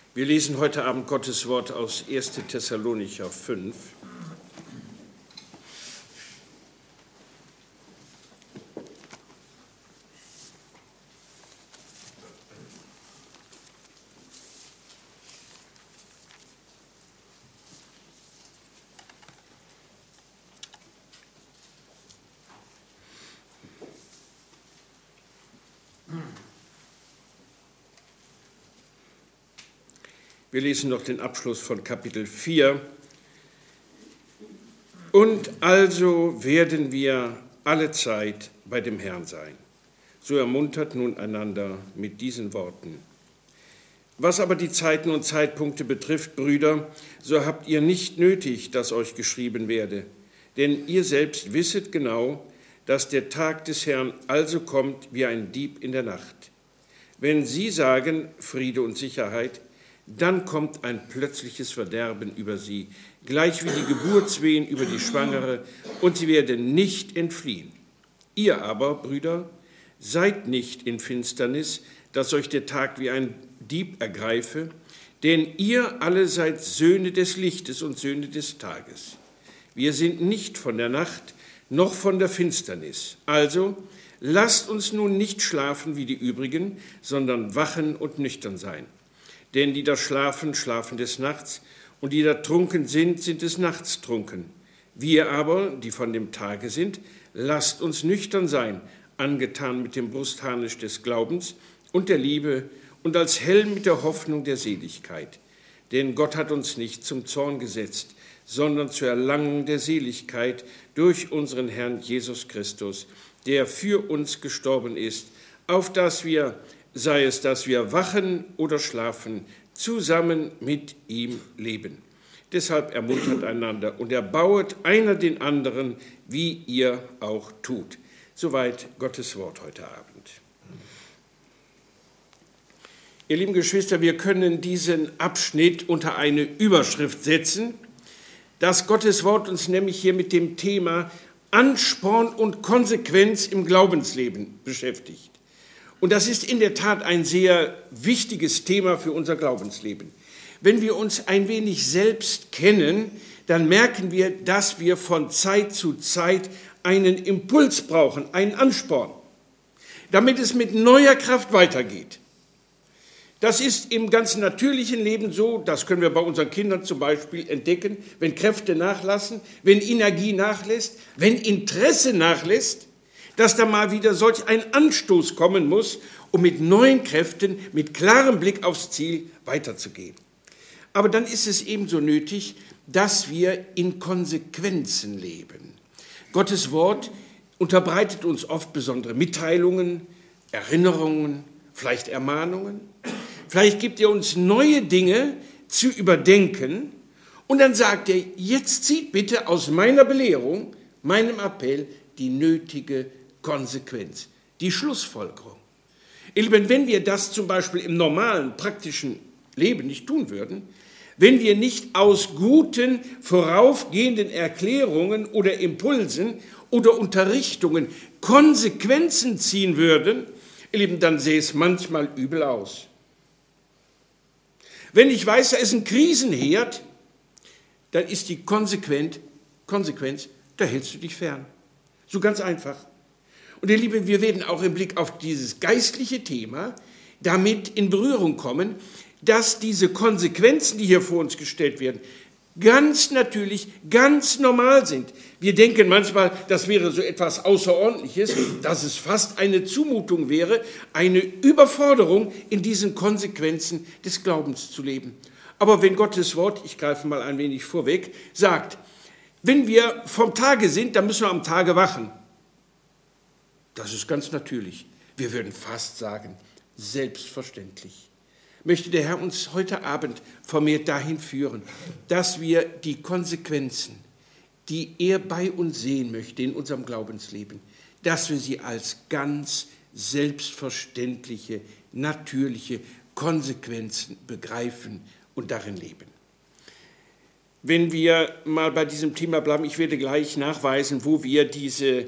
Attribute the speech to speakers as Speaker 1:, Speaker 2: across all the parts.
Speaker 1: Wir lesen heute Abend Gottes Wort aus 1. Thessalonicher 5. Wir lesen noch den Abschluss von Kapitel 4. Und also werden wir alle Zeit bei dem Herrn sein. So ermuntert nun einander mit diesen Worten. Was aber die Zeiten und Zeitpunkte betrifft, Brüder, so habt ihr nicht nötig, dass euch geschrieben werde. Denn ihr selbst wisset genau, dass der Tag des Herrn also kommt wie ein Dieb in der Nacht. Wenn sie sagen, Friede und Sicherheit, dann kommt ein plötzliches Verderben über sie, gleich wie die Geburtswehen über die Schwangere, und sie werden nicht entfliehen. Ihr aber, Brüder, seid nicht in Finsternis, dass euch der Tag wie ein Dieb ergreife, denn ihr alle seid Söhne des Lichtes und Söhne des Tages. Wir sind nicht von der Nacht, noch von der Finsternis. Also lasst uns nun nicht schlafen wie die übrigen, sondern wachen und nüchtern sein. Denn die da schlafen, schlafen des Nachts, und die da trunken sind, sind des Nachts trunken. Wir aber, die von dem Tage sind, lasst uns nüchtern sein, angetan mit dem Brustharnisch des Glaubens und der Liebe und als Helm mit der Hoffnung der Seligkeit. Denn Gott hat uns nicht zum Zorn gesetzt, sondern zur Erlangung der Seligkeit durch unseren Herrn Jesus Christus, der für uns gestorben ist, auf dass wir, sei es, dass wir wachen oder schlafen, zusammen mit ihm leben. Deshalb ermuntert einander und erbauet einer den anderen, wie ihr auch tut. Soweit Gottes Wort heute Abend. Ihr lieben Geschwister, wir können diesen Abschnitt unter eine Überschrift setzen, dass Gottes Wort uns nämlich hier mit dem Thema Ansporn und Konsequenz im Glaubensleben beschäftigt. Und das ist in der Tat ein sehr wichtiges Thema für unser Glaubensleben. Wenn wir uns ein wenig selbst kennen, dann merken wir, dass wir von Zeit zu Zeit einen Impuls brauchen, einen Ansporn, damit es mit neuer Kraft weitergeht. Das ist im ganz natürlichen Leben so, das können wir bei unseren Kindern zum Beispiel entdecken, wenn Kräfte nachlassen, wenn Energie nachlässt, wenn Interesse nachlässt, dass da mal wieder solch ein Anstoß kommen muss, um mit neuen Kräften, mit klarem Blick aufs Ziel weiterzugehen. Aber dann ist es ebenso nötig, dass wir in Konsequenzen leben. Gottes Wort unterbreitet uns oft besondere Mitteilungen, Erinnerungen, vielleicht Ermahnungen. Vielleicht gibt er uns neue Dinge zu überdenken und dann sagt er, jetzt zieht bitte aus meiner Belehrung, meinem Appell, die nötige Konsequenz, die Schlussfolgerung. Ihr Lieben, wenn wir das zum Beispiel im normalen, praktischen Leben nicht tun würden, wenn wir nicht aus guten, voraufgehenden Erklärungen oder Impulsen oder Unterrichtungen Konsequenzen ziehen würden, ihr Lieben, dann sähe es manchmal übel aus. Wenn ich weiß, da ist ein Krisenherd, dann ist die Konsequenz, da hältst du dich fern. So ganz einfach. Und ihr Lieben, wir werden auch im Blick auf dieses geistliche Thema damit in Berührung kommen, dass diese Konsequenzen, die hier vor uns gestellt werden, ganz natürlich, ganz normal sind. Wir denken manchmal, das wäre so etwas Außerordentliches, dass es fast eine Zumutung wäre, eine Überforderung in diesen Konsequenzen des Glaubens zu leben. Aber wenn Gottes Wort, ich greife mal ein wenig vorweg, sagt, wenn wir vom Tage sind, dann müssen wir am Tage wachen. Das ist ganz natürlich. Wir würden fast sagen, selbstverständlich. Möchte der Herr uns heute Abend vermehrt dahin führen, dass wir die Konsequenzen, die er bei uns sehen möchte in unserem Glaubensleben, dass wir sie als ganz selbstverständliche, natürliche Konsequenzen begreifen und darin leben. Wenn wir mal bei diesem Thema bleiben, ich werde gleich nachweisen, wo wir diese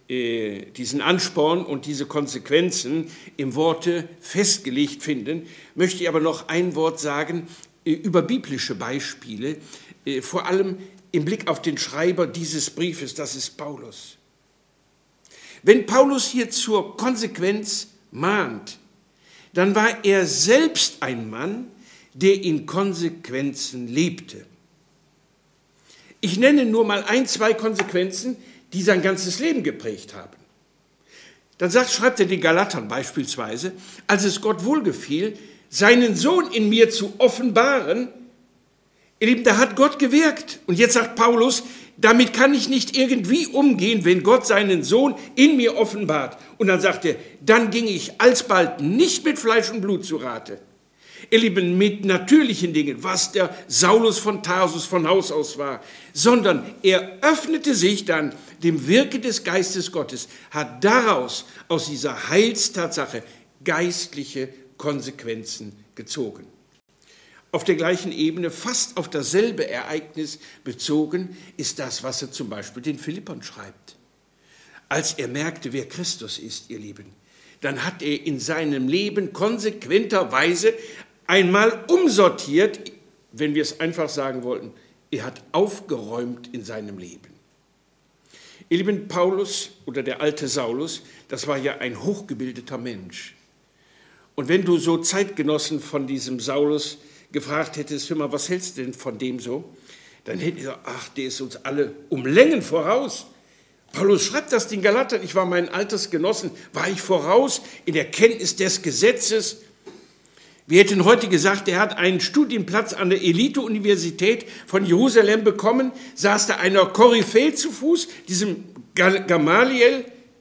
Speaker 1: diesen Ansporn und diese Konsequenzen im Worte festgelegt finden, möchte ich aber noch ein Wort sagen über biblische Beispiele, vor allem im Blick auf den Schreiber dieses Briefes, das ist Paulus. Wenn Paulus hier zur Konsequenz mahnt, dann war er selbst ein Mann, der in Konsequenzen lebte. Ich nenne nur mal zwei Konsequenzen, die sein ganzes Leben geprägt haben. Dann schreibt er den Galatern beispielsweise, als es Gott wohlgefiel, seinen Sohn in mir zu offenbaren, ihr Lieben, da hat Gott gewirkt. Und jetzt sagt Paulus, damit kann ich nicht irgendwie umgehen, wenn Gott seinen Sohn in mir offenbart. Und dann sagt er, dann ging ich alsbald nicht mit Fleisch und Blut zu Rate. Ihr Lieben, mit natürlichen Dingen, was der Saulus von Tarsus von Haus aus war, sondern er öffnete sich dann dem Wirken des Geistes Gottes, hat daraus, aus dieser Heilstatsache, geistliche Konsequenzen gezogen. Auf der gleichen Ebene, fast auf dasselbe Ereignis bezogen, ist das, was er zum Beispiel den Philippern schreibt. Als er merkte, wer Christus ist, ihr Lieben, dann hat er in seinem Leben konsequenterweise einmal umsortiert, wenn wir es einfach sagen wollten, er hat aufgeräumt in seinem Leben. Ihr Lieben, Paulus oder der alte Saulus, das war ja ein hochgebildeter Mensch. Und wenn du so Zeitgenossen von diesem Saulus gefragt hättest, hör mal, was hältst du denn von dem so? Dann hätten die gesagt, ach, der ist uns alle um Längen voraus. Paulus schreibt das den Galatern, ich war meinen Altersgenossen, war ich voraus in der Kenntnis des Gesetzes. Wir hätten heute gesagt, er hat einen Studienplatz an der Elite-Universität von Jerusalem bekommen, saß da einer Koryphäe zu Fuß, diesem Gamaliel.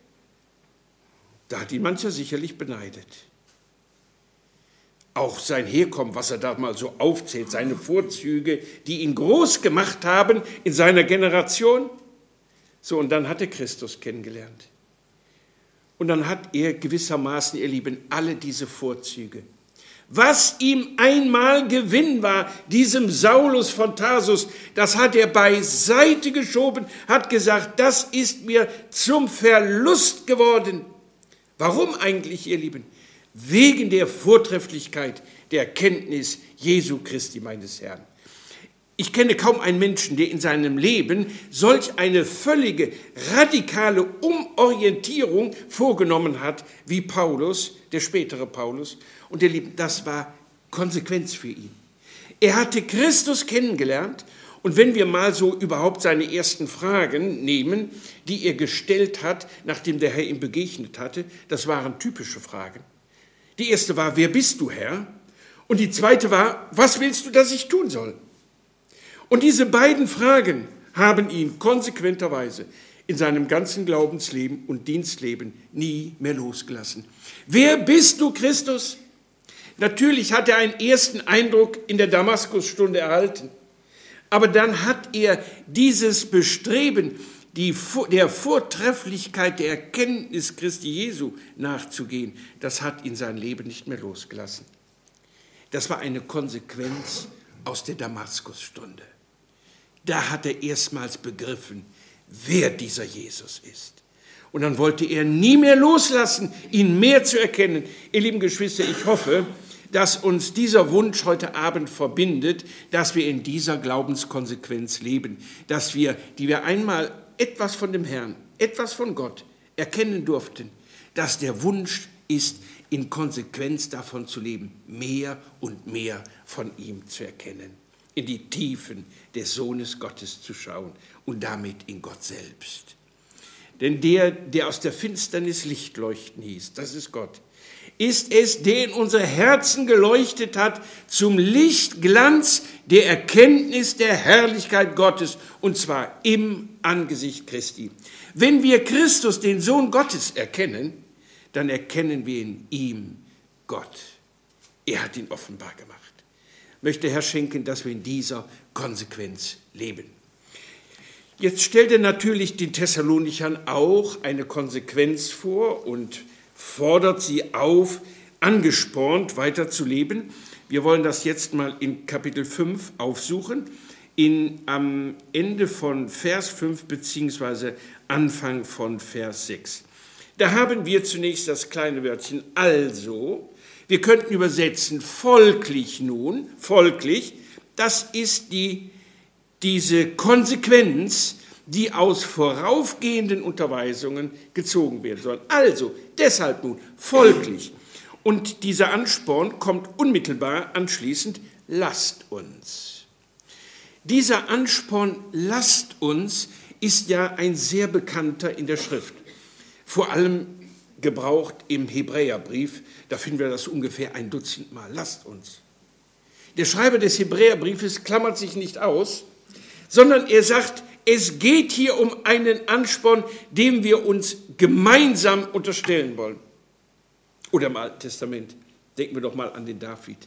Speaker 1: Da hat ihn mancher sicherlich beneidet. Auch sein Herkommen, was er da mal so aufzählt, seine Vorzüge, die ihn groß gemacht haben in seiner Generation. So, und dann hat er Christus kennengelernt. Und dann hat er gewissermaßen, ihr Lieben, alle diese Vorzüge. Was ihm einmal Gewinn war, diesem Saulus von Tarsus, das hat er beiseite geschoben, hat gesagt, das ist mir zum Verlust geworden. Warum eigentlich, ihr Lieben? Wegen der Vortrefflichkeit der Erkenntnis Jesu Christi, meines Herrn. Ich kenne kaum einen Menschen, der in seinem Leben solch eine völlige, radikale Umorientierung vorgenommen hat, wie Paulus, der spätere Paulus. Und ihr Lieben, das war Konsequenz für ihn. Er hatte Christus kennengelernt. Und wenn wir mal so überhaupt seine ersten Fragen nehmen, die er gestellt hat, nachdem der Herr ihm begegnet hatte, das waren typische Fragen. Die erste war, wer bist du, Herr? Und die zweite war, was willst du, dass ich tun soll? Und diese beiden Fragen haben ihn konsequenterweise in seinem ganzen Glaubensleben und Dienstleben nie mehr losgelassen. Wer bist du, Christus? Natürlich hat er einen ersten Eindruck in der Damaskusstunde erhalten, aber dann hat er dieses Bestreben, der Vortrefflichkeit der Erkenntnis Christi Jesu nachzugehen, das hat ihn sein Leben nicht mehr losgelassen. Das war eine Konsequenz aus der Damaskusstunde. Da hat er erstmals begriffen, wer dieser Jesus ist. Und dann wollte er nie mehr loslassen, ihn mehr zu erkennen. Ihr lieben Geschwister, ich hoffe, dass uns dieser Wunsch heute Abend verbindet, dass wir in dieser Glaubenskonsequenz leben, die wir einmal etwas von dem Herrn, etwas von Gott erkennen durften, dass der Wunsch ist, in Konsequenz davon zu leben, mehr und mehr von ihm zu erkennen, in die Tiefen des Sohnes Gottes zu schauen und damit in Gott selbst. Denn der aus der Finsternis Licht leuchten hieß, das ist Gott, ist es, der in unsere Herzen geleuchtet hat zum Lichtglanz der Erkenntnis der Herrlichkeit Gottes, und zwar im Angesicht Christi. Wenn wir Christus, den Sohn Gottes, erkennen, dann erkennen wir in ihm Gott. Er hat ihn offenbar gemacht. Möchte Herr schenken, dass wir in dieser Konsequenz leben. Jetzt stellt er natürlich den Thessalonichern auch eine Konsequenz vor und fordert sie auf, angespornt weiterzuleben. Wir wollen das jetzt mal in Kapitel 5 aufsuchen, am Ende von Vers 5 beziehungsweise Anfang von Vers 6. Da haben wir zunächst das kleine Wörtchen also. Wir könnten übersetzen folglich nun, folglich, das ist diese Konsequenz, die aus voraufgehenden Unterweisungen gezogen werden sollen. Also, deshalb nun, folglich. Und dieser Ansporn kommt unmittelbar anschließend, lasst uns. Dieser Ansporn, lasst uns, ist ja ein sehr bekannter in der Schrift. Vor allem gebraucht im Hebräerbrief, da finden wir das ungefähr 1 Dutzend Mal, lasst uns. Der Schreiber des Hebräerbriefes klammert sich nicht aus, sondern er sagt, es geht hier um einen Ansporn, dem wir uns gemeinsam unterstellen wollen. Oder im Alten Testament, denken wir doch mal an den David.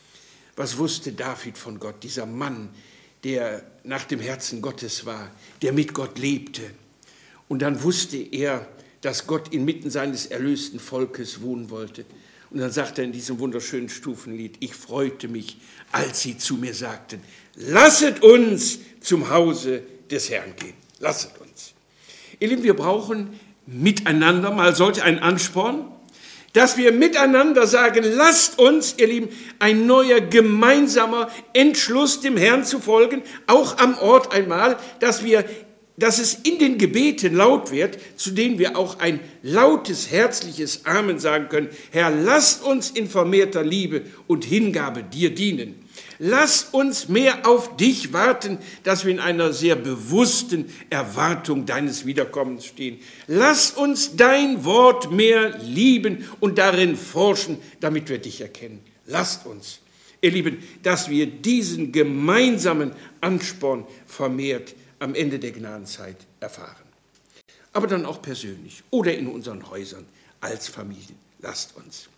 Speaker 1: Was wusste David von Gott, dieser Mann, der nach dem Herzen Gottes war, der mit Gott lebte? Und dann wusste er, dass Gott inmitten seines erlösten Volkes wohnen wollte. Und dann sagt er in diesem wunderschönen Stufenlied, ich freute mich, als sie zu mir sagten, lasset uns zum Hause des Herrn gehen. Lasset uns. Ihr Lieben, wir brauchen miteinander mal solch einen Ansporn, dass wir miteinander sagen, lasst uns, ihr Lieben, ein neuer gemeinsamer Entschluss, dem Herrn zu folgen, auch am Ort einmal, dass es in den Gebeten laut wird, zu denen wir auch ein lautes, herzliches Amen sagen können. Herr, lasst uns in vermehrter Liebe und Hingabe dir dienen. Lass uns mehr auf dich warten, dass wir in einer sehr bewussten Erwartung deines Wiederkommens stehen. Lass uns dein Wort mehr lieben und darin forschen, damit wir dich erkennen. Lasst uns, ihr Lieben, dass wir diesen gemeinsamen Ansporn vermehrt am Ende der Gnadenzeit erfahren. Aber dann auch persönlich oder in unseren Häusern als Familie. Lasst uns.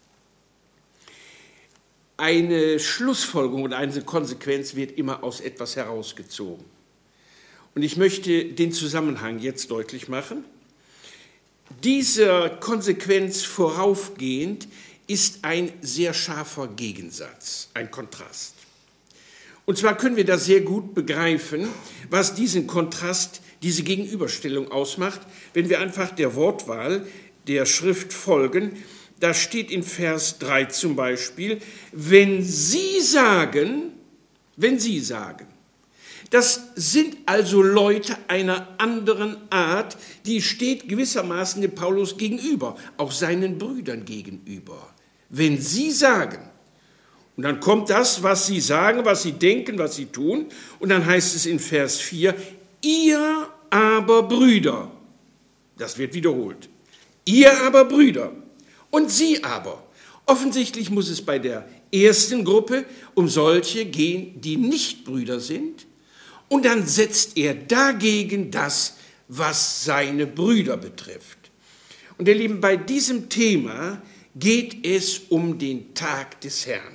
Speaker 1: Eine Schlussfolgerung oder eine Konsequenz wird immer aus etwas herausgezogen. Und ich möchte den Zusammenhang jetzt deutlich machen. Dieser Konsequenz voraufgehend ist ein sehr scharfer Gegensatz, ein Kontrast. Und zwar können wir da sehr gut begreifen, was diesen Kontrast, diese Gegenüberstellung ausmacht, wenn wir einfach der Wortwahl der Schrift folgen. Da steht in Vers 3 zum Beispiel, wenn Sie sagen, das sind also Leute einer anderen Art, die steht gewissermaßen dem Paulus gegenüber, auch seinen Brüdern gegenüber. Wenn Sie sagen, und dann kommt das, was Sie sagen, was Sie denken, was Sie tun, und dann heißt es in Vers 4, ihr aber Brüder, das wird wiederholt, ihr aber Brüder, und Sie aber. Offensichtlich muss es bei der ersten Gruppe um solche gehen, die nicht Brüder sind. Und dann setzt er dagegen das, was seine Brüder betrifft. Und ihr Lieben, bei diesem Thema geht es um den Tag des Herrn.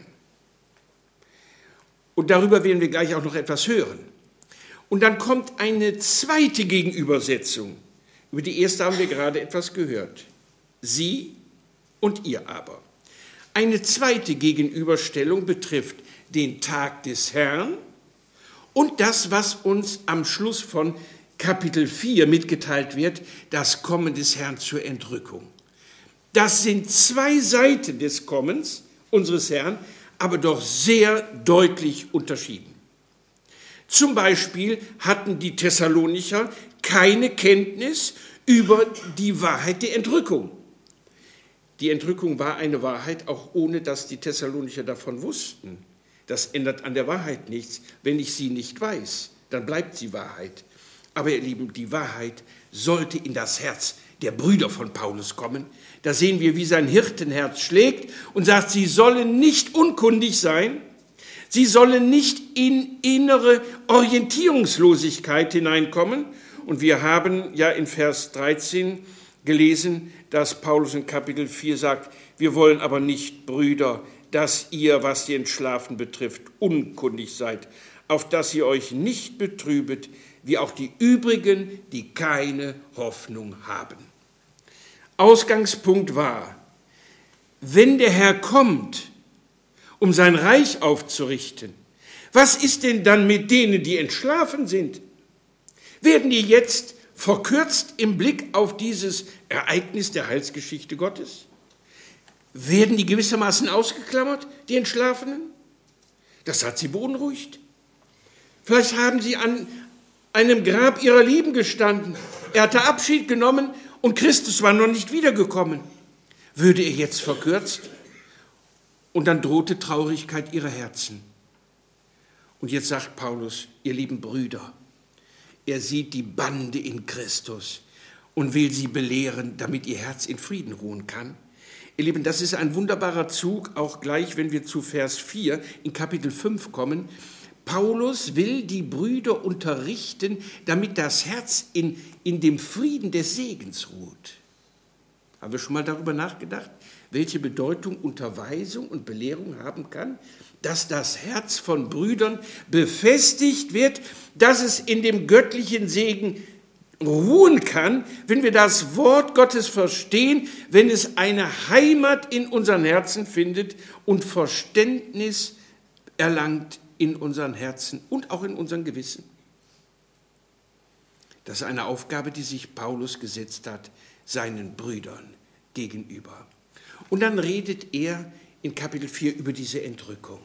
Speaker 1: Und darüber werden wir gleich auch noch etwas hören. Und dann kommt eine zweite Gegenübersetzung. Über die erste haben wir gerade etwas gehört. Sie und ihr aber. Eine zweite Gegenüberstellung betrifft den Tag des Herrn und das, was uns am Schluss von Kapitel 4 mitgeteilt wird, das Kommen des Herrn zur Entrückung. Das sind zwei Seiten des Kommens unseres Herrn, aber doch sehr deutlich unterschieden. Zum Beispiel hatten die Thessalonicher keine Kenntnis über die Wahrheit der Entrückung. Die Entrückung war eine Wahrheit, auch ohne dass die Thessalonicher davon wussten. Das ändert an der Wahrheit nichts. Wenn ich sie nicht weiß, dann bleibt sie Wahrheit. Aber ihr Lieben, die Wahrheit sollte in das Herz der Brüder von Paulus kommen. Da sehen wir, wie sein Hirtenherz schlägt und sagt, sie sollen nicht unkundig sein, sie sollen nicht in innere Orientierungslosigkeit hineinkommen. Und wir haben ja in Vers 13 gelesen, dass Paulus in Kapitel 4 sagt, wir wollen aber nicht, Brüder, dass ihr, was die Entschlafenen betrifft, unkundig seid, auf dass ihr euch nicht betrübet, wie auch die übrigen, die keine Hoffnung haben. Ausgangspunkt war, wenn der Herr kommt, um sein Reich aufzurichten, was ist denn dann mit denen, die entschlafen sind? Werden die jetzt verkürzt im Blick auf dieses Ereignis der Heilsgeschichte Gottes? Werden die gewissermaßen ausgeklammert, die Entschlafenen? Das hat sie beunruhigt. Vielleicht haben sie an einem Grab ihrer Lieben gestanden. Er hatte Abschied genommen und Christus war noch nicht wiedergekommen. Würde er jetzt verkürzt? Und dann drohte Traurigkeit ihrer Herzen. Und jetzt sagt Paulus, ihr lieben Brüder, er sieht die Bande in Christus und will sie belehren, damit ihr Herz in Frieden ruhen kann. Ihr Lieben, das ist ein wunderbarer Zug, auch gleich, wenn wir zu Vers 4 in Kapitel 5 kommen. Paulus will die Brüder unterrichten, damit das Herz in dem Frieden des Segens ruht. Haben wir schon mal darüber nachgedacht, welche Bedeutung Unterweisung und Belehrung haben kann? Dass das Herz von Brüdern befestigt wird, dass es in dem göttlichen Segen ruhen kann, wenn wir das Wort Gottes verstehen, wenn es eine Heimat in unseren Herzen findet und Verständnis erlangt in unseren Herzen und auch in unseren Gewissen. Das ist eine Aufgabe, die sich Paulus gesetzt hat, seinen Brüdern gegenüber. Und dann redet er in Kapitel 4 über diese Entrückung.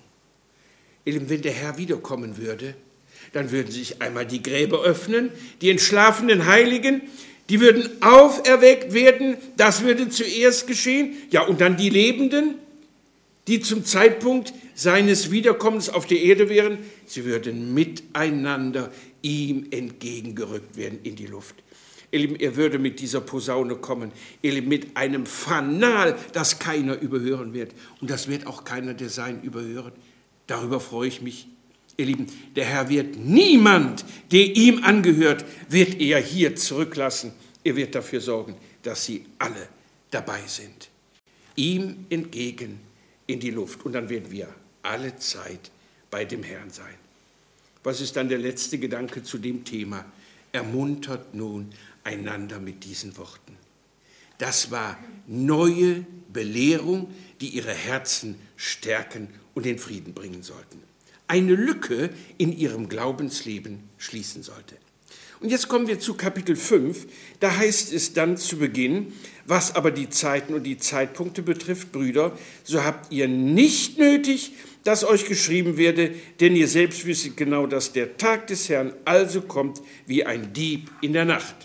Speaker 1: Wenn der Herr wiederkommen würde, dann würden sich einmal die Gräber öffnen, die entschlafenen Heiligen, die würden auferweckt werden, das würde zuerst geschehen. Ja, und dann die Lebenden, die zum Zeitpunkt seines Wiederkommens auf der Erde wären, sie würden miteinander ihm entgegengerückt werden in die Luft. Ihr Lieben, er würde mit dieser Posaune kommen, ihr Lieben, mit einem Fanal, das keiner überhören wird. Und das wird auch keiner der Seinen überhören. Darüber freue ich mich. Ihr Lieben, der Herr wird niemand, der ihm angehört, wird er hier zurücklassen. Er wird dafür sorgen, dass sie alle dabei sind. Ihm entgegen in die Luft. Und dann werden wir alle Zeit bei dem Herrn sein. Was ist dann der letzte Gedanke zu dem Thema? Ermuntert nun einander mit diesen Worten. Das war neue Belehrung, die ihre Herzen stärken und den Frieden bringen sollten. Eine Lücke in ihrem Glaubensleben schließen sollte. Und jetzt kommen wir zu Kapitel 5. Da heißt es dann zu Beginn, was aber die Zeiten und die Zeitpunkte betrifft, Brüder, so habt ihr nicht nötig, dass euch geschrieben werde, denn ihr selbst wisset genau, dass der Tag des Herrn also kommt wie ein Dieb in der Nacht.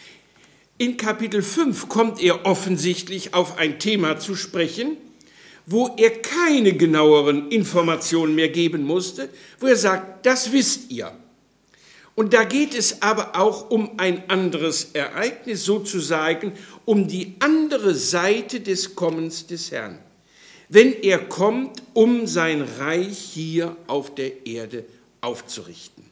Speaker 1: In Kapitel 5 kommt er offensichtlich auf ein Thema zu sprechen, wo er keine genaueren Informationen mehr geben musste, wo er sagt, das wisst ihr. Und da geht es aber auch um ein anderes Ereignis, sozusagen um die andere Seite des Kommens des Herrn. Wenn er kommt, um sein Reich hier auf der Erde aufzurichten.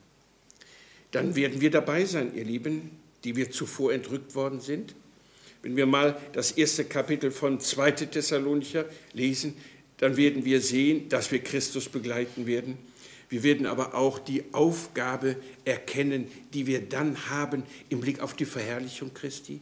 Speaker 1: Dann werden wir dabei sein, ihr Lieben, die wir zuvor entrückt worden sind. Wenn wir mal das erste Kapitel von 2. Thessalonicher lesen, dann werden wir sehen, dass wir Christus begleiten werden. Wir werden aber auch die Aufgabe erkennen, die wir dann haben im Blick auf die Verherrlichung Christi.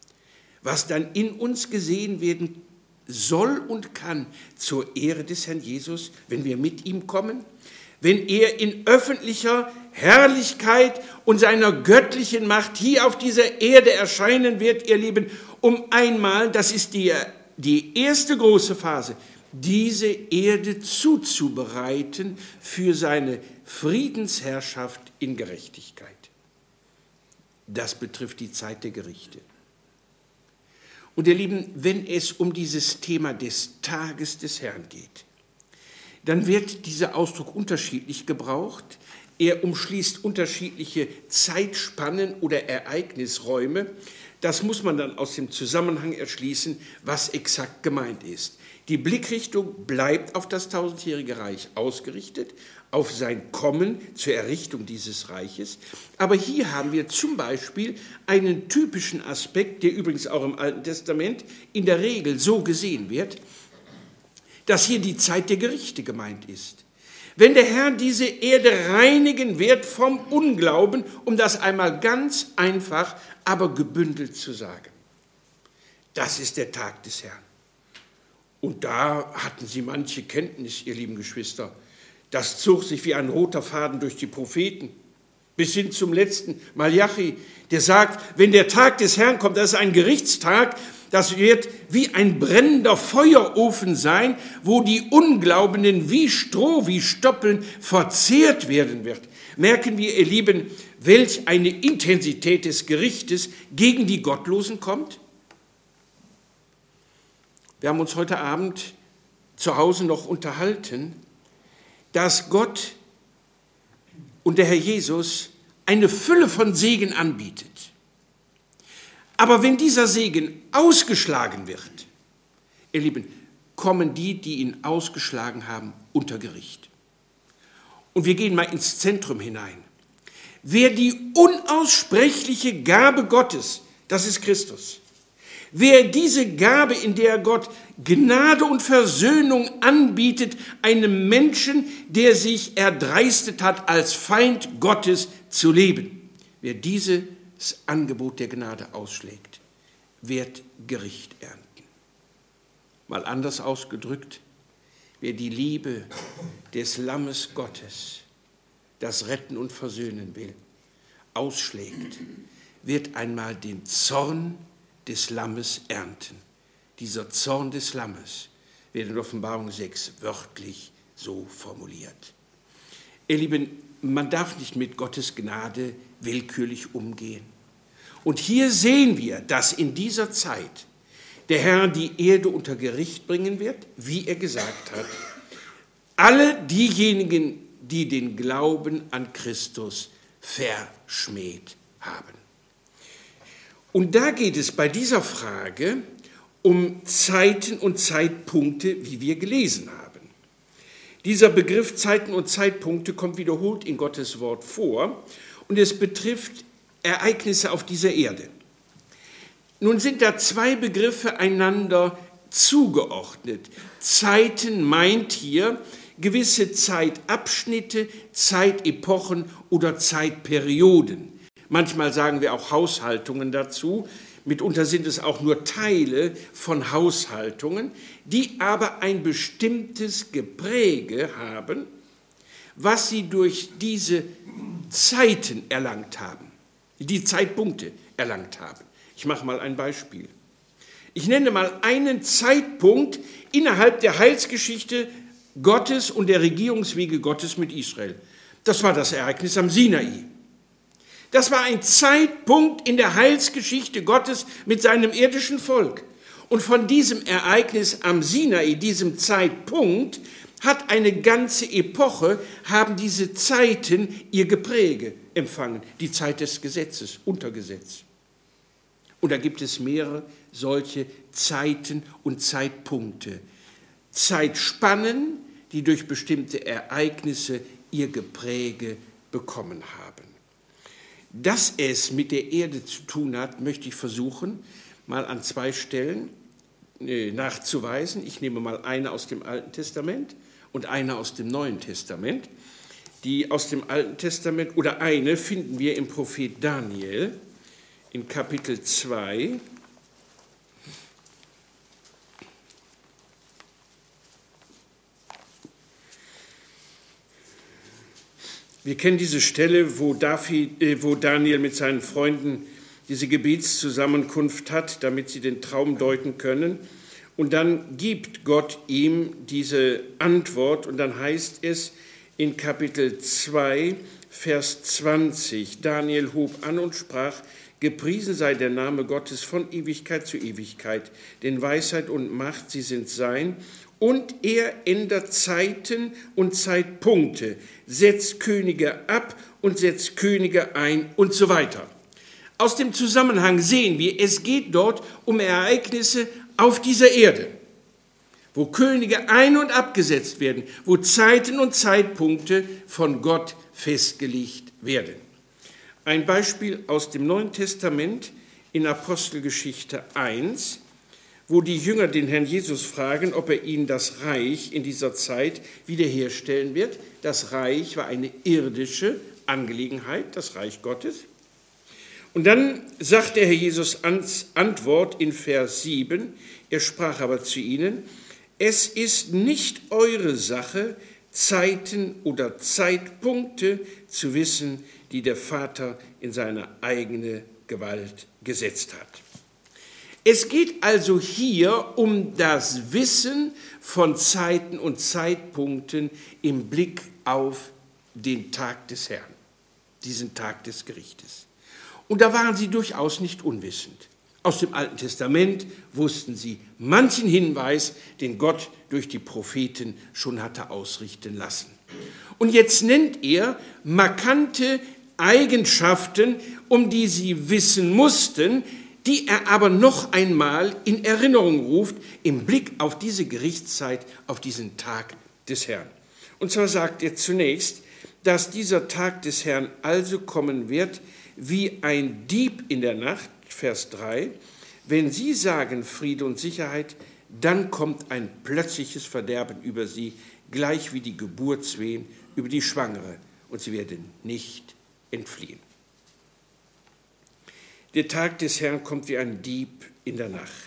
Speaker 1: Was dann in uns gesehen werden soll und kann zur Ehre des Herrn Jesus, wenn wir mit ihm kommen, wenn er in öffentlicher Herrlichkeit und seiner göttlichen Macht hier auf dieser Erde erscheinen wird, ihr Lieben, um einmal, das ist die erste große Phase, diese Erde zuzubereiten für seine Friedensherrschaft in Gerechtigkeit. Das betrifft die Zeit der Gerichte. Und ihr Lieben, wenn es um dieses Thema des Tages des Herrn geht, dann wird dieser Ausdruck unterschiedlich gebraucht. Er umschließt unterschiedliche Zeitspannen oder Ereignisräume. Das muss man dann aus dem Zusammenhang erschließen, was exakt gemeint ist. Die Blickrichtung bleibt auf das tausendjährige Reich ausgerichtet, auf sein Kommen zur Errichtung dieses Reiches. Aber hier haben wir zum Beispiel einen typischen Aspekt, der übrigens auch im Alten Testament in der Regel so gesehen wird, dass hier die Zeit der Gerichte gemeint ist. Wenn der Herr diese Erde reinigen wird vom Unglauben, um das einmal ganz einfach, aber gebündelt zu sagen. Das ist der Tag des Herrn. Und da hatten sie manche Kenntnis, ihr lieben Geschwister. Das zog sich wie ein roter Faden durch die Propheten. bis hin zum letzten Malachi, der sagt, wenn der Tag des Herrn kommt, das ist ein Gerichtstag, das wird wie ein brennender Feuerofen sein, wo die Unglaubenden wie Stroh, wie Stoppeln verzehrt werden wird. Merken wir, ihr Lieben, welch eine Intensität des Gerichtes gegen die Gottlosen kommt? Wir haben uns heute Abend zu Hause noch unterhalten, dass Gott und der Herr Jesus eine Fülle von Segen anbietet. Aber wenn dieser Segen ausgeschlagen wird, ihr Lieben, kommen die, die ihn ausgeschlagen haben, unter Gericht. Und wir gehen mal ins Zentrum hinein. Wer die unaussprechliche Gabe Gottes, das ist Christus, wer diese Gabe, in der Gott Gnade und Versöhnung anbietet, einem Menschen, der sich erdreistet hat, als Feind Gottes zu leben, wer dieses Angebot der Gnade ausschlägt, wird Gericht ernten. Mal anders ausgedrückt, wer die Liebe des Lammes Gottes, das retten und versöhnen will, ausschlägt, wird einmal den Zorn des Lammes ernten. Dieser Zorn des Lammes wird in Offenbarung 6 wörtlich so formuliert. Ihr Lieben, man darf nicht mit Gottes Gnade willkürlich umgehen. Und hier sehen wir, dass in dieser Zeit der Herr die Erde unter Gericht bringen wird, wie er gesagt hat. Alle diejenigen, die den Glauben an Christus verschmäht haben. Und da geht es bei dieser Frage um Zeiten und Zeitpunkte, wie wir gelesen haben. Dieser Begriff Zeiten und Zeitpunkte kommt wiederholt in Gottes Wort vor und es betrifft Ereignisse auf dieser Erde. Nun sind da zwei Begriffe einander zugeordnet. Zeiten meint hier gewisse Zeitabschnitte, Zeitepochen oder Zeitperioden. Manchmal sagen wir auch Haushaltungen dazu. Mitunter sind es auch nur Teile von Haushaltungen, die aber ein bestimmtes Gepräge haben, was sie durch diese Zeiten erlangt haben, die Zeitpunkte erlangt haben. Ich mache mal ein Beispiel. Ich nenne mal einen Zeitpunkt innerhalb der Heilsgeschichte Gottes und der Regierungswege Gottes mit Israel. Das war das Ereignis am Sinai. Das war ein Zeitpunkt in der Heilsgeschichte Gottes mit seinem irdischen Volk. Und von diesem Ereignis am Sinai, diesem Zeitpunkt, hat eine ganze Epoche, haben diese Zeiten ihr Gepräge empfangen. Die Zeit des Gesetzes, Untergesetz. Und da gibt es mehrere solche Zeiten und Zeitpunkte. Zeitspannen, die durch bestimmte Ereignisse ihr Gepräge bekommen haben. Dass es mit der Erde zu tun hat, möchte ich versuchen, mal an zwei Stellen nachzuweisen. Ich nehme mal eine aus dem Alten Testament und eine aus dem Neuen Testament. Die aus dem Alten Testament oder eine finden wir im Prophet Daniel in Kapitel 2. Wir kennen diese Stelle, wo Daniel mit seinen Freunden diese Gebetszusammenkunft hat, damit sie den Traum deuten können. Und dann gibt Gott ihm diese Antwort und dann heißt es in Kapitel 2, Vers 20, Daniel hob an und sprach, gepriesen sei der Name Gottes von Ewigkeit zu Ewigkeit, denn Weisheit und Macht, sie sind sein. Und er ändert Zeiten und Zeitpunkte, setzt Könige ab und setzt Könige ein und so weiter. Aus dem Zusammenhang sehen wir, es geht dort um Ereignisse auf dieser Erde, wo Könige ein- und abgesetzt werden, wo Zeiten und Zeitpunkte von Gott festgelegt werden. Ein Beispiel aus dem Neuen Testament in Apostelgeschichte 1, wo die Jünger den Herrn Jesus fragen, ob er ihnen das Reich in dieser Zeit wiederherstellen wird. Das Reich war eine irdische Angelegenheit, das Reich Gottes. Und dann sagt der Herr Jesus als Antwort in Vers 7, er sprach aber zu ihnen, es ist nicht eure Sache, Zeiten oder Zeitpunkte zu wissen, die der Vater in seine eigene Gewalt gesetzt hat. Es geht also hier um das Wissen von Zeiten und Zeitpunkten im Blick auf den Tag des Herrn, diesen Tag des Gerichtes. Und da waren sie durchaus nicht unwissend. Aus dem Alten Testament wussten sie manchen Hinweis, den Gott durch die Propheten schon hatte ausrichten lassen. Und jetzt nennt er markante Eigenschaften, um die sie wissen mussten, die er aber noch einmal in Erinnerung ruft im Blick auf diese Gerichtszeit, auf diesen Tag des Herrn. Und zwar sagt er zunächst, dass dieser Tag des Herrn also kommen wird wie ein Dieb in der Nacht, Vers 3, wenn sie sagen Friede und Sicherheit, dann kommt ein plötzliches Verderben über sie, gleich wie die Geburtswehen über die Schwangere, und sie werden nicht entfliehen. Der Tag des Herrn kommt wie ein Dieb in der Nacht.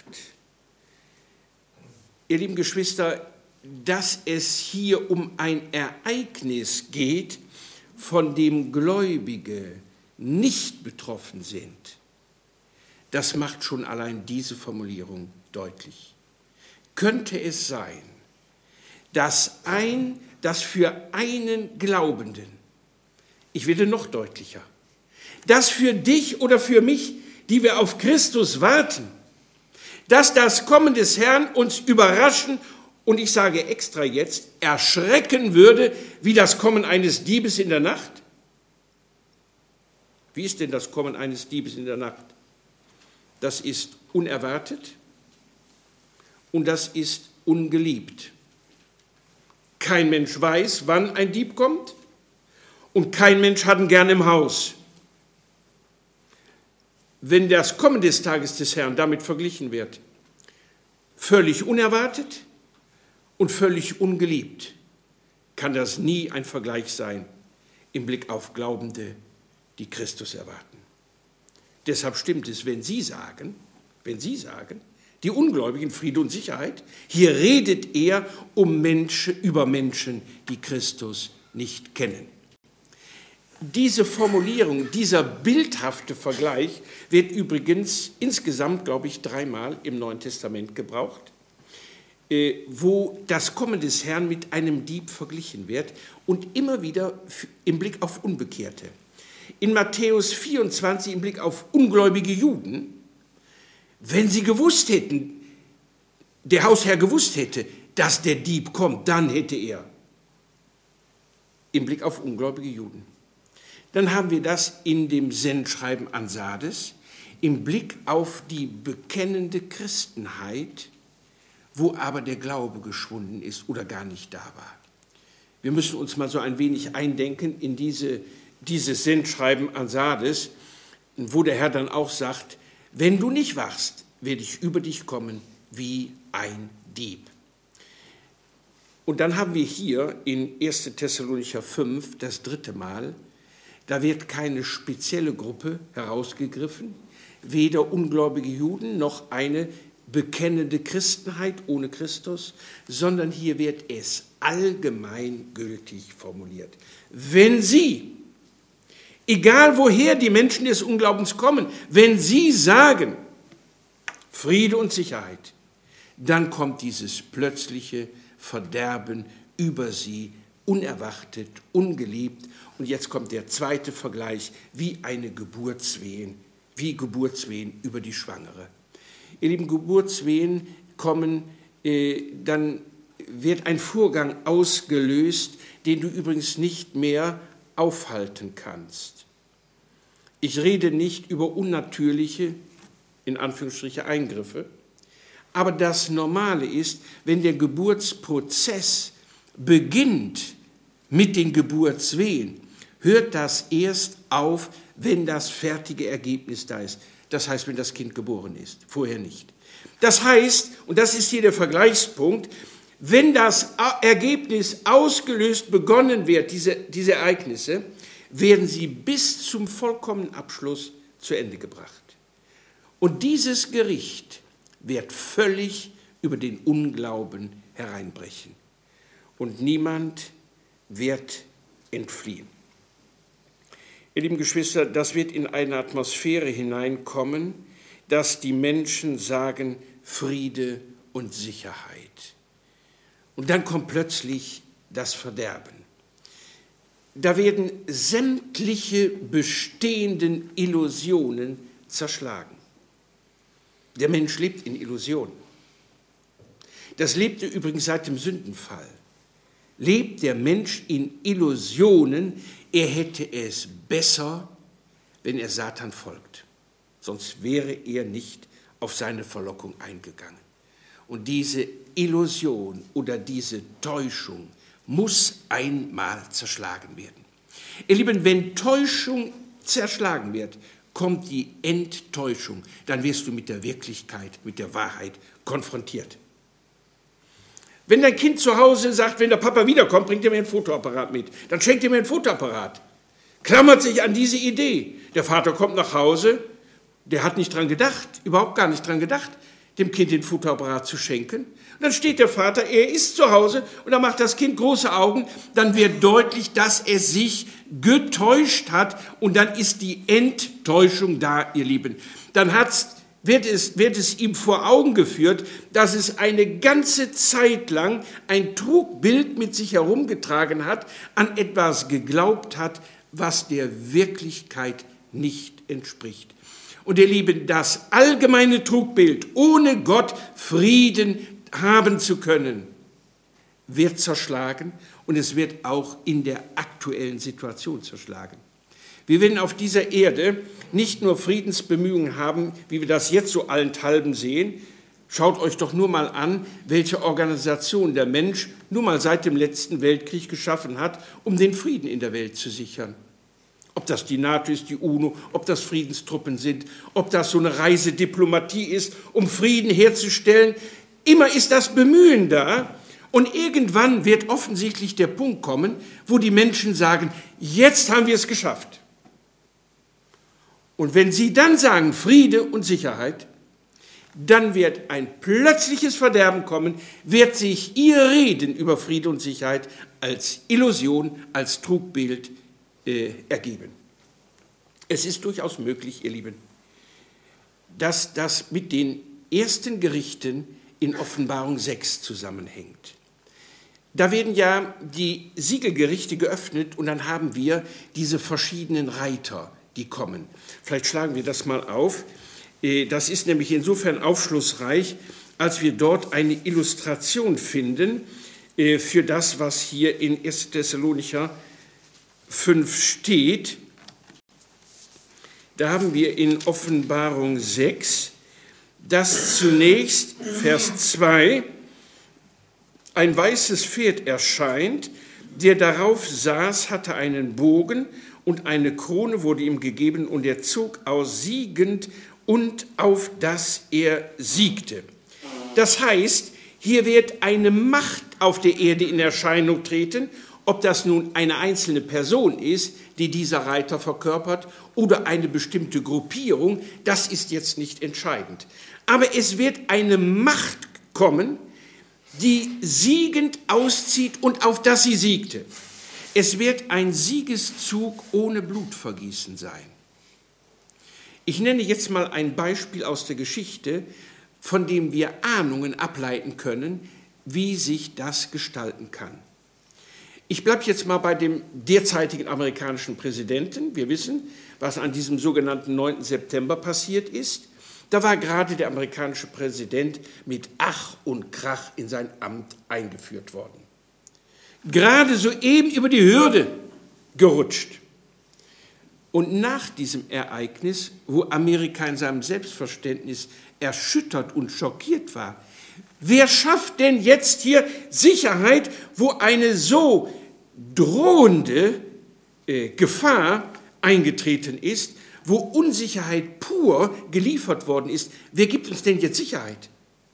Speaker 1: Ihr lieben Geschwister, dass es hier um ein Ereignis geht, von dem Gläubige nicht betroffen sind, das macht schon allein diese Formulierung deutlich. Könnte es sein, dass für einen Glaubenden, ich werde noch deutlicher, dass für dich oder für mich, die wir auf Christus warten, dass das Kommen des Herrn uns überraschen und ich sage extra jetzt, erschrecken würde, wie das Kommen eines Diebes in der Nacht? Wie ist denn das Kommen eines Diebes in der Nacht? Das ist unerwartet und das ist ungeliebt. Kein Mensch weiß, wann ein Dieb kommt und kein Mensch hat ihn gern im Haus. Wenn das Kommen des Tages des Herrn damit verglichen wird, völlig unerwartet und völlig ungeliebt, kann das nie ein Vergleich sein im Blick auf Glaubende, die Christus erwarten. Deshalb stimmt es, wenn Sie sagen, die Ungläubigen Friede und Sicherheit, hier redet er über Menschen, die Christus nicht kennen. Diese Formulierung, dieser bildhafte Vergleich wird übrigens insgesamt, glaube ich, 3-mal im Neuen Testament gebraucht, wo das Kommen des Herrn mit einem Dieb verglichen wird und immer wieder im Blick auf Unbekehrte. In Matthäus 24 im Blick auf ungläubige Juden, wenn sie gewusst hätten, der Hausherr gewusst hätte, dass der Dieb kommt, dann hätte er im Blick auf ungläubige Juden. Dann haben wir das in dem Sendschreiben an Sardes, im Blick auf die bekennende Christenheit, wo aber der Glaube geschwunden ist oder gar nicht da war. Wir müssen uns mal so ein wenig eindenken in dieses Sendschreiben an Sardes, wo der Herr dann auch sagt, wenn du nicht wachst, werde ich über dich kommen wie ein Dieb. Und dann haben wir hier in 1. Thessalonicher 5 das 3. Mal, da wird keine spezielle Gruppe herausgegriffen, weder ungläubige Juden noch eine bekennende Christenheit ohne Christus, sondern hier wird es allgemeingültig formuliert. Wenn Sie, egal woher die Menschen des Unglaubens kommen, wenn sie sagen, Friede und Sicherheit, dann kommt dieses plötzliche Verderben über sie, unerwartet, ungeliebt. Und jetzt kommt der zweite Vergleich, wie Geburtswehen über die Schwangere. Ihr lieben, Geburtswehen kommen, dann wird ein Vorgang ausgelöst, den du übrigens nicht mehr aufhalten kannst. Ich rede nicht über unnatürliche, in Anführungsstriche, Eingriffe, aber das Normale ist, wenn der Geburtsprozess beginnt mit den Geburtswehen, hört das erst auf, wenn das fertige Ergebnis da ist. Das heißt, wenn das Kind geboren ist, vorher nicht. Das heißt, und das ist hier der Vergleichspunkt, wenn das Ergebnis ausgelöst begonnen wird, diese Ereignisse, werden sie bis zum vollkommenen Abschluss zu Ende gebracht. Und dieses Gericht wird völlig über den Unglauben hereinbrechen. Und niemand wird entfliehen. Ihr lieben Geschwister, das wird in eine Atmosphäre hineinkommen, dass die Menschen sagen Friede und Sicherheit. Und dann kommt plötzlich das Verderben. Da werden sämtliche bestehenden Illusionen zerschlagen. Der Mensch lebt in Illusionen. Das lebte übrigens seit dem Sündenfall. Lebt der Mensch in Illusionen, er hätte es besser, wenn er Satan folgt. Sonst wäre er nicht auf seine Verlockung eingegangen. Und diese Illusion oder diese Täuschung muss einmal zerschlagen werden. Ihr Lieben, wenn Täuschung zerschlagen wird, kommt die Enttäuschung. Dann wirst du mit der Wirklichkeit, mit der Wahrheit konfrontiert. Wenn dein Kind zu Hause sagt, wenn der Papa wiederkommt, bringt er mir einen Fotoapparat mit. Dann schenkt er mir einen Fotoapparat. Klammert sich an diese Idee. Der Vater kommt nach Hause, der hat nicht dran gedacht, überhaupt gar nicht dran gedacht, dem Kind den Fotoapparat zu schenken. Und dann steht der Vater, er ist zu Hause und dann macht das Kind große Augen. Dann wird deutlich, dass es sich getäuscht hat und dann ist die Enttäuschung da, ihr Lieben. Dann wird es ihm vor Augen geführt, dass es eine ganze Zeit lang ein Trugbild mit sich herumgetragen hat, an etwas geglaubt hat, was der Wirklichkeit nicht entspricht. Und ihr Lieben, das allgemeine Trugbild, ohne Gott Frieden haben zu können, wird zerschlagen und es wird auch in der aktuellen Situation zerschlagen. Wir werden auf dieser Erde nicht nur Friedensbemühungen haben, wie wir das jetzt so allenthalben sehen. Schaut euch doch nur mal an, welche Organisation der Mensch nur mal seit dem letzten Weltkrieg geschaffen hat, um den Frieden in der Welt zu sichern. Ob das die NATO ist, die UNO, ob das Friedenstruppen sind, ob das so eine Reisediplomatie ist, um Frieden herzustellen. Immer ist das Bemühen da. Und irgendwann wird offensichtlich der Punkt kommen, wo die Menschen sagen, jetzt haben wir es geschafft. Und wenn sie dann sagen Friede und Sicherheit, dann wird ein plötzliches Verderben kommen, wird sich ihr Reden über Friede und Sicherheit als Illusion, als Trugbild ergeben. Es ist durchaus möglich, ihr Lieben, dass das mit den ersten Gerichten in Offenbarung 6 zusammenhängt. Da werden ja die Siegelgerichte geöffnet und dann haben wir diese verschiedenen Reiter, die kommen. Vielleicht schlagen wir das mal auf. Das ist nämlich insofern aufschlussreich, als wir dort eine Illustration finden für das, was hier in 1. Thessalonicher 5 steht. Da haben wir in Offenbarung 6, dass zunächst, Vers 2, ein weißes Pferd erscheint, der darauf saß, hatte einen Bogen und eine Krone wurde ihm gegeben und er zog aus siegend und auf dass er siegte. Das heißt, hier wird eine Macht auf der Erde in Erscheinung treten, ob das nun eine einzelne Person ist, die dieser Reiter verkörpert, oder eine bestimmte Gruppierung, das ist jetzt nicht entscheidend. Aber es wird eine Macht kommen, die siegend auszieht und auf das sie siegte. Es wird ein Siegeszug ohne Blutvergießen sein. Ich nenne jetzt mal ein Beispiel aus der Geschichte, von dem wir Ahnungen ableiten können, wie sich das gestalten kann. Ich bleibe jetzt mal bei dem derzeitigen amerikanischen Präsidenten. Wir wissen, was an diesem sogenannten 9. September passiert ist. Da war gerade der amerikanische Präsident mit Ach und Krach in sein Amt eingeführt worden. Gerade soeben über die Hürde gerutscht. Und nach diesem Ereignis, wo Amerika in seinem Selbstverständnis erschüttert und schockiert war, wer schafft denn jetzt hier Sicherheit, wo eine so drohende Gefahr eingetreten ist, wo Unsicherheit pur geliefert worden ist? Wer gibt uns denn jetzt Sicherheit?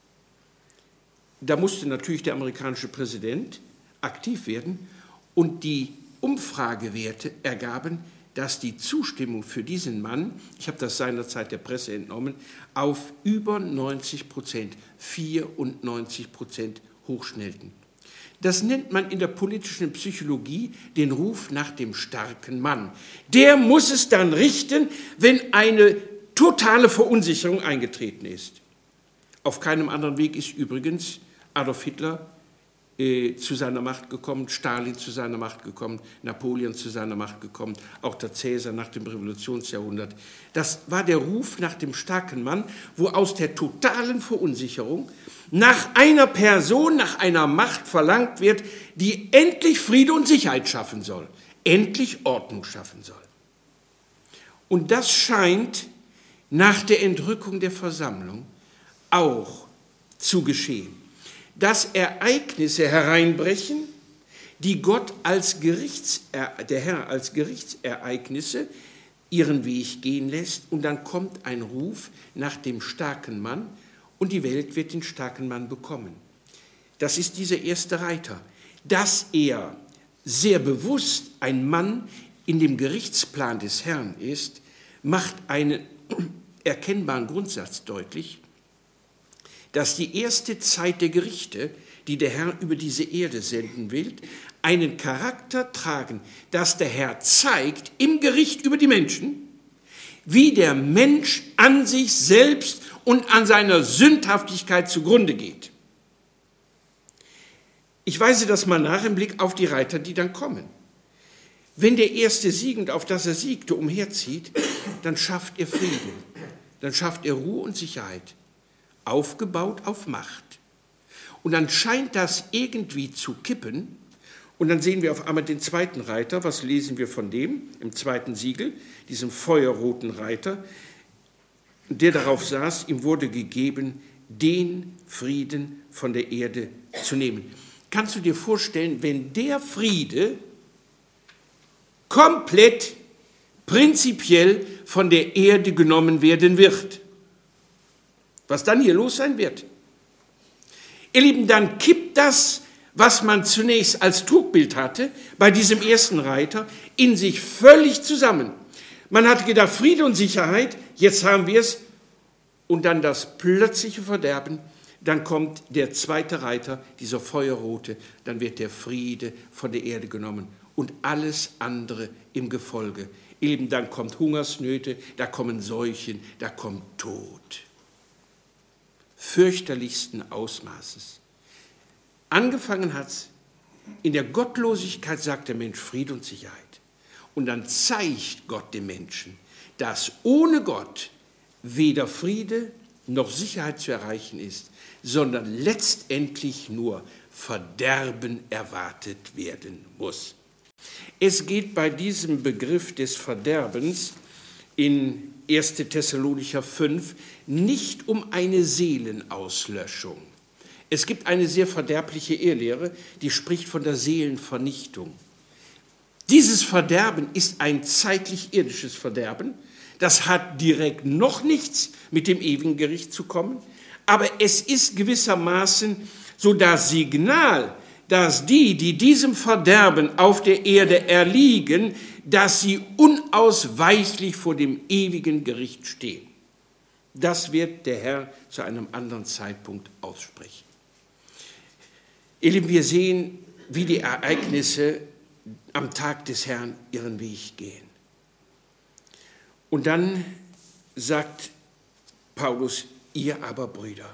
Speaker 1: Da musste natürlich der amerikanische Präsident aktiv werden und die Umfragewerte ergaben, dass die Zustimmung für diesen Mann, ich habe das seinerzeit der Presse entnommen, auf über 90%, 94% hochschnellten. Das nennt man in der politischen Psychologie den Ruf nach dem starken Mann. Der muss es dann richten, wenn eine totale Verunsicherung eingetreten ist. Auf keinem anderen Weg ist übrigens Adolf Hitler zu seiner Macht gekommen, Stalin zu seiner Macht gekommen, Napoleon zu seiner Macht gekommen, auch der Cäsar nach dem Revolutionsjahrhundert. Das war der Ruf nach dem starken Mann, wo aus der totalen Verunsicherung nach einer Person, nach einer Macht verlangt wird, die endlich Friede und Sicherheit schaffen soll, endlich Ordnung schaffen soll. Und das scheint nach der Entrückung der Versammlung auch zu geschehen, dass Ereignisse hereinbrechen, die Gott der Herr als Gerichtsereignisse ihren Weg gehen lässt, und dann kommt ein Ruf nach dem starken Mann und die Welt wird den starken Mann bekommen. Das ist dieser erste Reiter, dass er sehr bewusst ein Mann in dem Gerichtsplan des Herrn ist, macht einen erkennbaren Grundsatz deutlich, dass die erste Zeit der Gerichte, die der Herr über diese Erde senden will, einen Charakter tragen, dass der Herr zeigt im Gericht über die Menschen, wie der Mensch an sich selbst und an seiner Sündhaftigkeit zugrunde geht. Ich weise das mal nach im Blick auf die Reiter, die dann kommen. Wenn der Erste siegend, auf das er siegte, umherzieht, dann schafft er Frieden, dann schafft er Ruhe und Sicherheit, aufgebaut auf Macht. Und dann scheint das irgendwie zu kippen, und dann sehen wir auf einmal den zweiten Reiter. Was lesen wir von dem im zweiten Siegel, diesem feuerroten Reiter, der darauf saß, ihm wurde gegeben, den Frieden von der Erde zu nehmen. Kannst du dir vorstellen, wenn der Friede komplett, prinzipiell von der Erde genommen werden wird, was dann hier los sein wird? Ihr Lieben, dann kippt das, was man zunächst als Trugbild hatte, bei diesem ersten Reiter, in sich völlig zusammen. Man hatte gedacht, Friede und Sicherheit, jetzt haben wir es, und dann das plötzliche Verderben, dann kommt der zweite Reiter, dieser feuerrote, dann wird der Friede von der Erde genommen und alles andere im Gefolge. Ihr Lieben, dann kommt Hungersnöte, da kommen Seuchen, da kommt Tod. Fürchterlichsten Ausmaßes. Angefangen hat es, in der Gottlosigkeit sagt der Mensch Friede und Sicherheit. Und dann zeigt Gott dem Menschen, dass ohne Gott weder Friede noch Sicherheit zu erreichen ist, sondern letztendlich nur Verderben erwartet werden muss. Es geht bei diesem Begriff des Verderbens in 1. Thessalonicher 5 nicht um eine Seelenauslöschung. Es gibt eine sehr verderbliche Irrlehre, die spricht von der Seelenvernichtung. Dieses Verderben ist ein zeitlich irdisches Verderben. Das hat direkt noch nichts mit dem ewigen Gericht zu kommen, aber es ist gewissermaßen so das Signal, dass die diesem Verderben auf der Erde erliegen, dass sie unausweichlich vor dem ewigen Gericht stehen. Das wird der Herr zu einem anderen Zeitpunkt aussprechen. Ihr Lieben, wir sehen, wie die Ereignisse am Tag des Herrn ihren Weg gehen. Und dann sagt Paulus, ihr aber Brüder.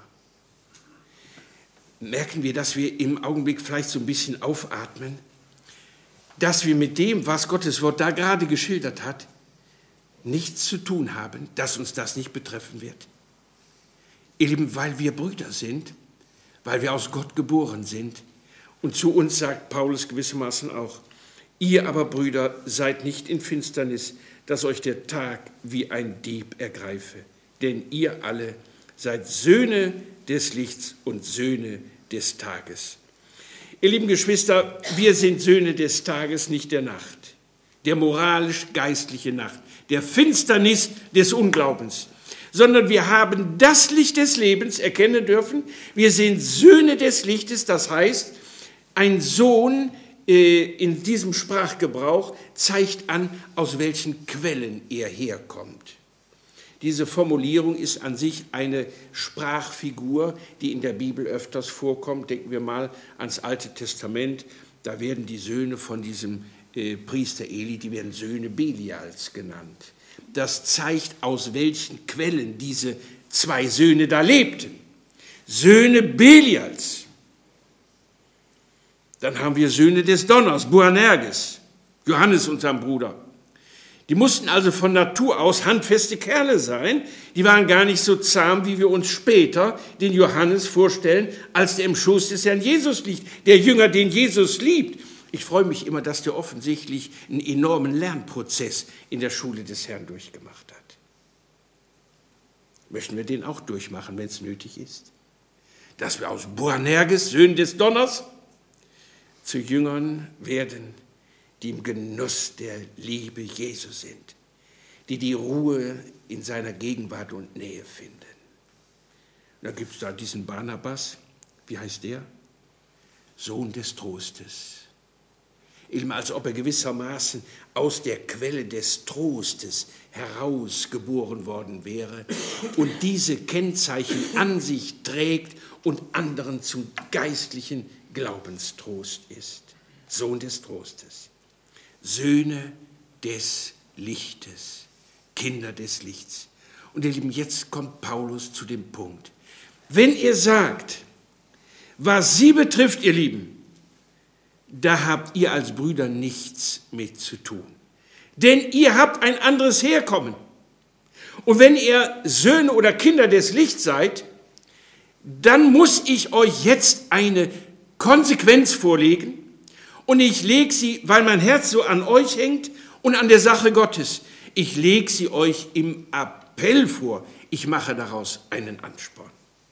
Speaker 1: Merken wir, dass wir im Augenblick vielleicht so ein bisschen aufatmen, dass wir mit dem, was Gottes Wort da gerade geschildert hat, nichts zu tun haben, dass uns das nicht betreffen wird. Ihr Lieben, weil wir Brüder sind, weil wir aus Gott geboren sind. Und zu uns sagt Paulus gewissermaßen auch, ihr aber Brüder seid nicht in Finsternis, dass euch der Tag wie ein Dieb ergreife. Denn ihr alle seid Söhne des Lichts und Söhne des Tages. Ihr lieben Geschwister, wir sind Söhne des Tages, nicht der Nacht, der moralisch-geistliche Nacht, der Finsternis des Unglaubens, sondern wir haben das Licht des Lebens erkennen dürfen. Wir sind Söhne des Lichtes, das heißt, ein Sohn in diesem Sprachgebrauch zeigt an, aus welchen Quellen er herkommt. Diese Formulierung ist an sich eine Sprachfigur, die in der Bibel öfters vorkommt. Denken wir mal ans Alte Testament. Da werden die Söhne von diesem Priester Eli, die werden Söhne Belials genannt. Das zeigt, aus welchen Quellen diese zwei Söhne da lebten. Söhne Belials. Dann haben wir Söhne des Donners, Boanerges, Johannes und sein Bruder. Die mussten also von Natur aus handfeste Kerle sein. Die waren gar nicht so zahm, wie wir uns später den Johannes vorstellen, als der im Schoß des Herrn Jesus liegt. Der Jünger, den Jesus liebt. Ich freue mich immer, dass der offensichtlich einen enormen Lernprozess in der Schule des Herrn durchgemacht hat. Möchten wir den auch durchmachen, wenn es nötig ist? Dass wir aus Boanerges, Söhnen des Donners, zu Jüngern werden, die im Genuss der Liebe Jesu sind, die die Ruhe in seiner Gegenwart und Nähe finden. Und da gibt es da diesen Barnabas, wie heißt der? Sohn des Trostes. Eben als ob er gewissermaßen aus der Quelle des Trostes herausgeboren worden wäre und diese Kennzeichen an sich trägt und anderen zum geistlichen Glaubenstrost ist. Sohn des Trostes. Söhne des Lichtes, Kinder des Lichts. Und ihr Lieben, jetzt kommt Paulus zu dem Punkt. Wenn ihr sagt, was sie betrifft, ihr Lieben, da habt ihr als Brüder nichts mit zu tun. Denn ihr habt ein anderes Herkommen. Und wenn ihr Söhne oder Kinder des Lichts seid, dann muss ich euch jetzt eine Konsequenz vorlegen. Und ich lege sie, weil mein Herz so an euch hängt und an der Sache Gottes. Ich lege sie euch im Appell vor. Ich mache daraus einen Ansporn.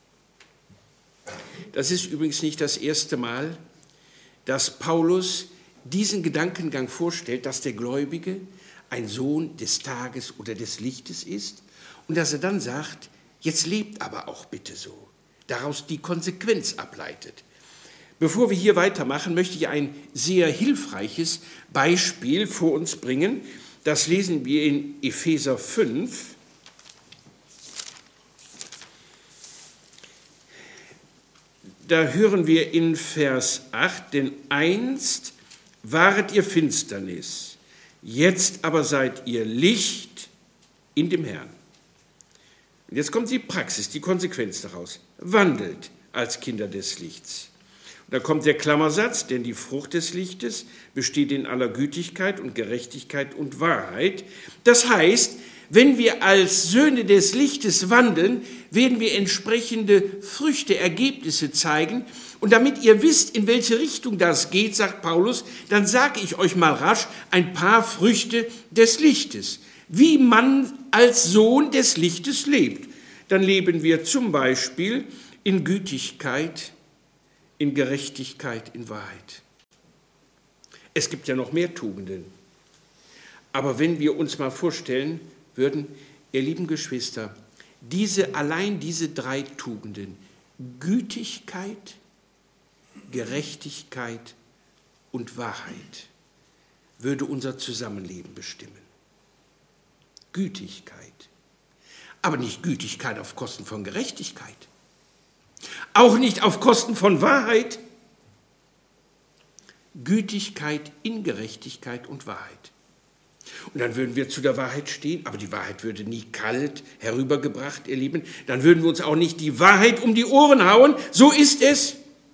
Speaker 1: Das ist übrigens nicht das erste Mal, dass Paulus diesen Gedankengang vorstellt, dass der Gläubige ein Sohn des Tages oder des Lichtes ist und dass er dann sagt, jetzt lebt aber auch bitte so. Daraus die Konsequenz ableitet. Bevor wir hier weitermachen, möchte ich ein sehr hilfreiches Beispiel vor uns bringen. Das lesen wir in Epheser 5. Da hören wir in Vers 8, denn einst waret ihr Finsternis, jetzt aber seid ihr Licht in dem Herrn. Und jetzt kommt die Praxis, die Konsequenz daraus. Wandelt als Kinder des Lichts. Da kommt der Klammersatz, denn die Frucht des Lichtes besteht in aller Gütigkeit und Gerechtigkeit und Wahrheit. Das heißt, wenn wir als Söhne des Lichtes wandeln, werden wir entsprechende Früchte, Ergebnisse zeigen. Und damit ihr wisst, in welche Richtung das geht, sagt Paulus, dann sage ich euch mal rasch ein paar Früchte des Lichtes. Wie man als Sohn des Lichtes lebt. Dann leben wir zum Beispiel in Gütigkeit, in Gerechtigkeit, in Wahrheit. Es gibt ja noch mehr Tugenden. Aber wenn wir uns mal vorstellen würden, ihr lieben Geschwister, allein diese drei Tugenden, Gütigkeit, Gerechtigkeit und Wahrheit, würde unser Zusammenleben bestimmen. Gütigkeit. Aber nicht Gütigkeit auf Kosten von Gerechtigkeit. Auch nicht auf Kosten von Wahrheit. Gütigkeit in Gerechtigkeit und Wahrheit. Und dann würden wir zu der Wahrheit stehen, aber die Wahrheit würde nie kalt herübergebracht, ihr Lieben. Dann würden wir uns auch nicht die Wahrheit um die Ohren hauen, so ist es.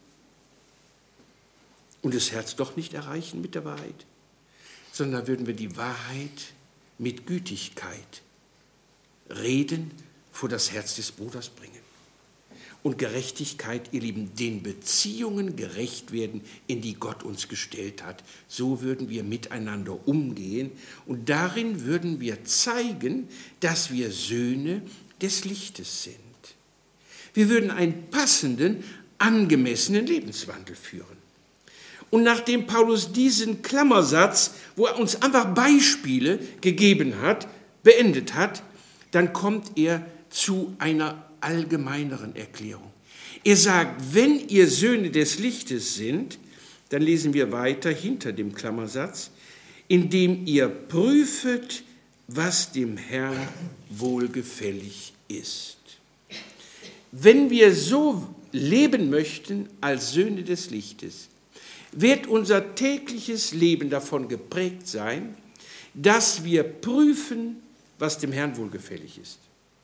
Speaker 1: Und das Herz doch nicht erreichen mit der Wahrheit, sondern würden wir die Wahrheit mit Gütigkeit reden, vor das Herz des Bruders bringen. Und Gerechtigkeit, ihr Lieben, den Beziehungen gerecht werden, in die Gott uns gestellt hat. So würden wir miteinander umgehen und darin würden wir zeigen, dass wir Söhne des Lichtes sind. Wir würden einen passenden, angemessenen Lebenswandel führen. Und nachdem Paulus diesen Klammersatz, wo er uns einfach Beispiele gegeben hat, beendet hat, dann kommt er zu einer allgemeineren Erklärung. Er sagt, wenn ihr Söhne des Lichtes sind, dann lesen wir weiter hinter dem Klammersatz, indem ihr prüfet, was dem Herrn wohlgefällig ist. Wenn wir so leben möchten als Söhne des Lichtes, wird unser tägliches Leben davon geprägt sein, dass wir prüfen, was dem Herrn wohlgefällig ist.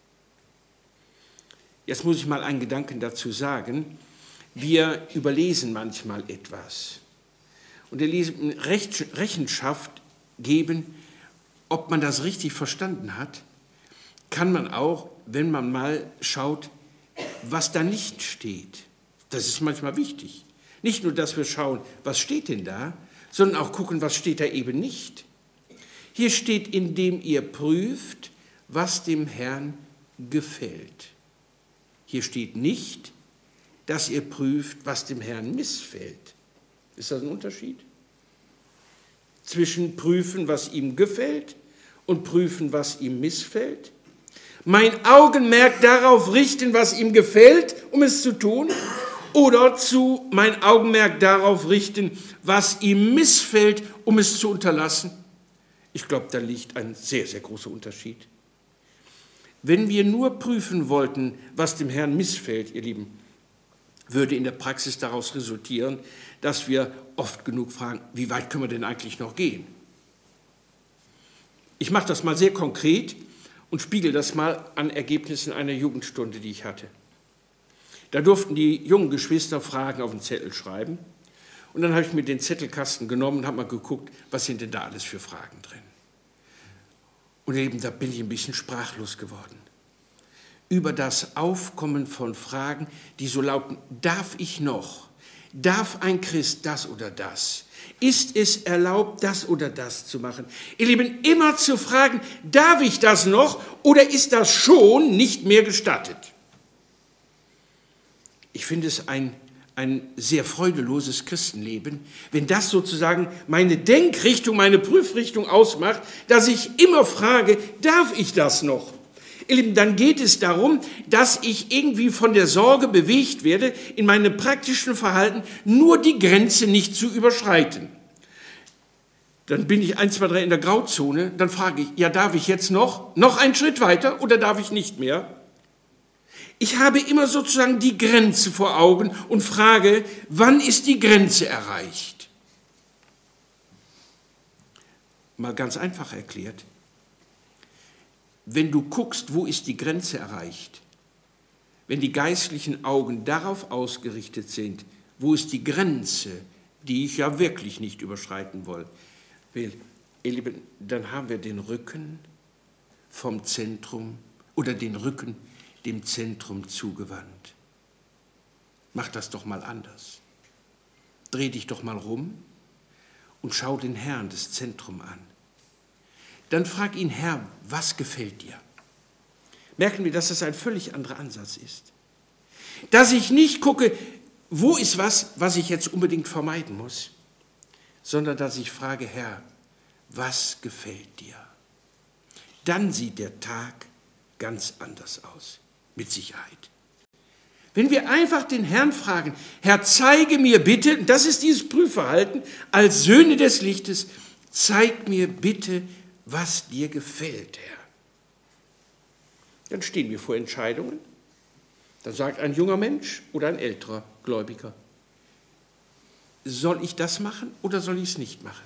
Speaker 1: Jetzt muss ich mal einen Gedanken dazu sagen. Wir überlesen manchmal etwas und der Rechenschaft geben, ob man das richtig verstanden hat, kann man auch, wenn man mal schaut, was da nicht steht. Das ist manchmal wichtig. Nicht nur, dass wir schauen, was steht denn da, sondern auch gucken, was steht da eben nicht. Hier steht, indem ihr prüft, was dem Herrn gefällt. Hier steht nicht, dass ihr prüft, was dem Herrn missfällt. Ist das ein Unterschied? Zwischen prüfen, was ihm gefällt und prüfen, was ihm missfällt? Mein Augenmerk darauf richten, was ihm gefällt, um es zu tun? Oder mein Augenmerk darauf richten, was ihm missfällt, um es zu unterlassen? Ich glaube, da liegt ein sehr, sehr großer Unterschied. Wenn wir nur prüfen wollten, was dem Herrn missfällt, ihr Lieben, würde in der Praxis daraus resultieren, dass wir oft genug fragen, wie weit können wir denn eigentlich noch gehen? Ich mache das mal sehr konkret und spiegel das mal an Ergebnissen einer Jugendstunde, die ich hatte. Da durften die jungen Geschwister Fragen auf den Zettel schreiben und dann habe ich mir den Zettelkasten genommen und habe mal geguckt, was sind denn da alles für Fragen drin. Und eben, da bin ich ein bisschen sprachlos geworden. Über das Aufkommen von Fragen, die so lauten, darf ich noch? Darf ein Christ das oder das? Ist es erlaubt, das oder das zu machen? Ihr Lieben, immer zu fragen, darf ich das noch oder ist das schon nicht mehr gestattet? Ich finde es ein sehr freudeloses Christenleben, wenn das sozusagen meine Denkrichtung, meine Prüfrichtung ausmacht, dass ich immer frage, darf ich das noch? Ihr Lieben, dann geht es darum, dass ich irgendwie von der Sorge bewegt werde, in meinem praktischen Verhalten nur die Grenze nicht zu überschreiten. Dann bin ich 1, 2, 3 in der Grauzone, dann frage ich, ja, darf ich jetzt noch einen Schritt weiter oder darf ich nicht mehr? Ich habe immer sozusagen die Grenze vor Augen und frage, wann ist die Grenze erreicht? Mal ganz einfach erklärt, wenn du guckst, wo ist die Grenze erreicht, wenn die geistlichen Augen darauf ausgerichtet sind, wo ist die Grenze, die ich ja wirklich nicht überschreiten will, ihr Lieben, dann haben wir den Rücken vom Zentrum oder den Rücken dem Zentrum zugewandt. Mach das doch mal anders. Dreh dich doch mal rum und schau den Herrn, das Zentrum an. Dann frag ihn, Herr, was gefällt dir? Merken wir, dass das ein völlig anderer Ansatz ist. Dass ich nicht gucke, wo ist was ich jetzt unbedingt vermeiden muss, sondern dass ich frage, Herr, was gefällt dir? Dann sieht der Tag ganz anders aus. Mit Sicherheit. Wenn wir einfach den Herrn fragen, Herr, zeige mir bitte, das ist dieses Prüfverhalten, als Söhne des Lichtes, zeig mir bitte, was dir gefällt, Herr. Dann stehen wir vor Entscheidungen. Dann sagt ein junger Mensch oder ein älterer Gläubiger, soll ich das machen oder soll ich es nicht machen?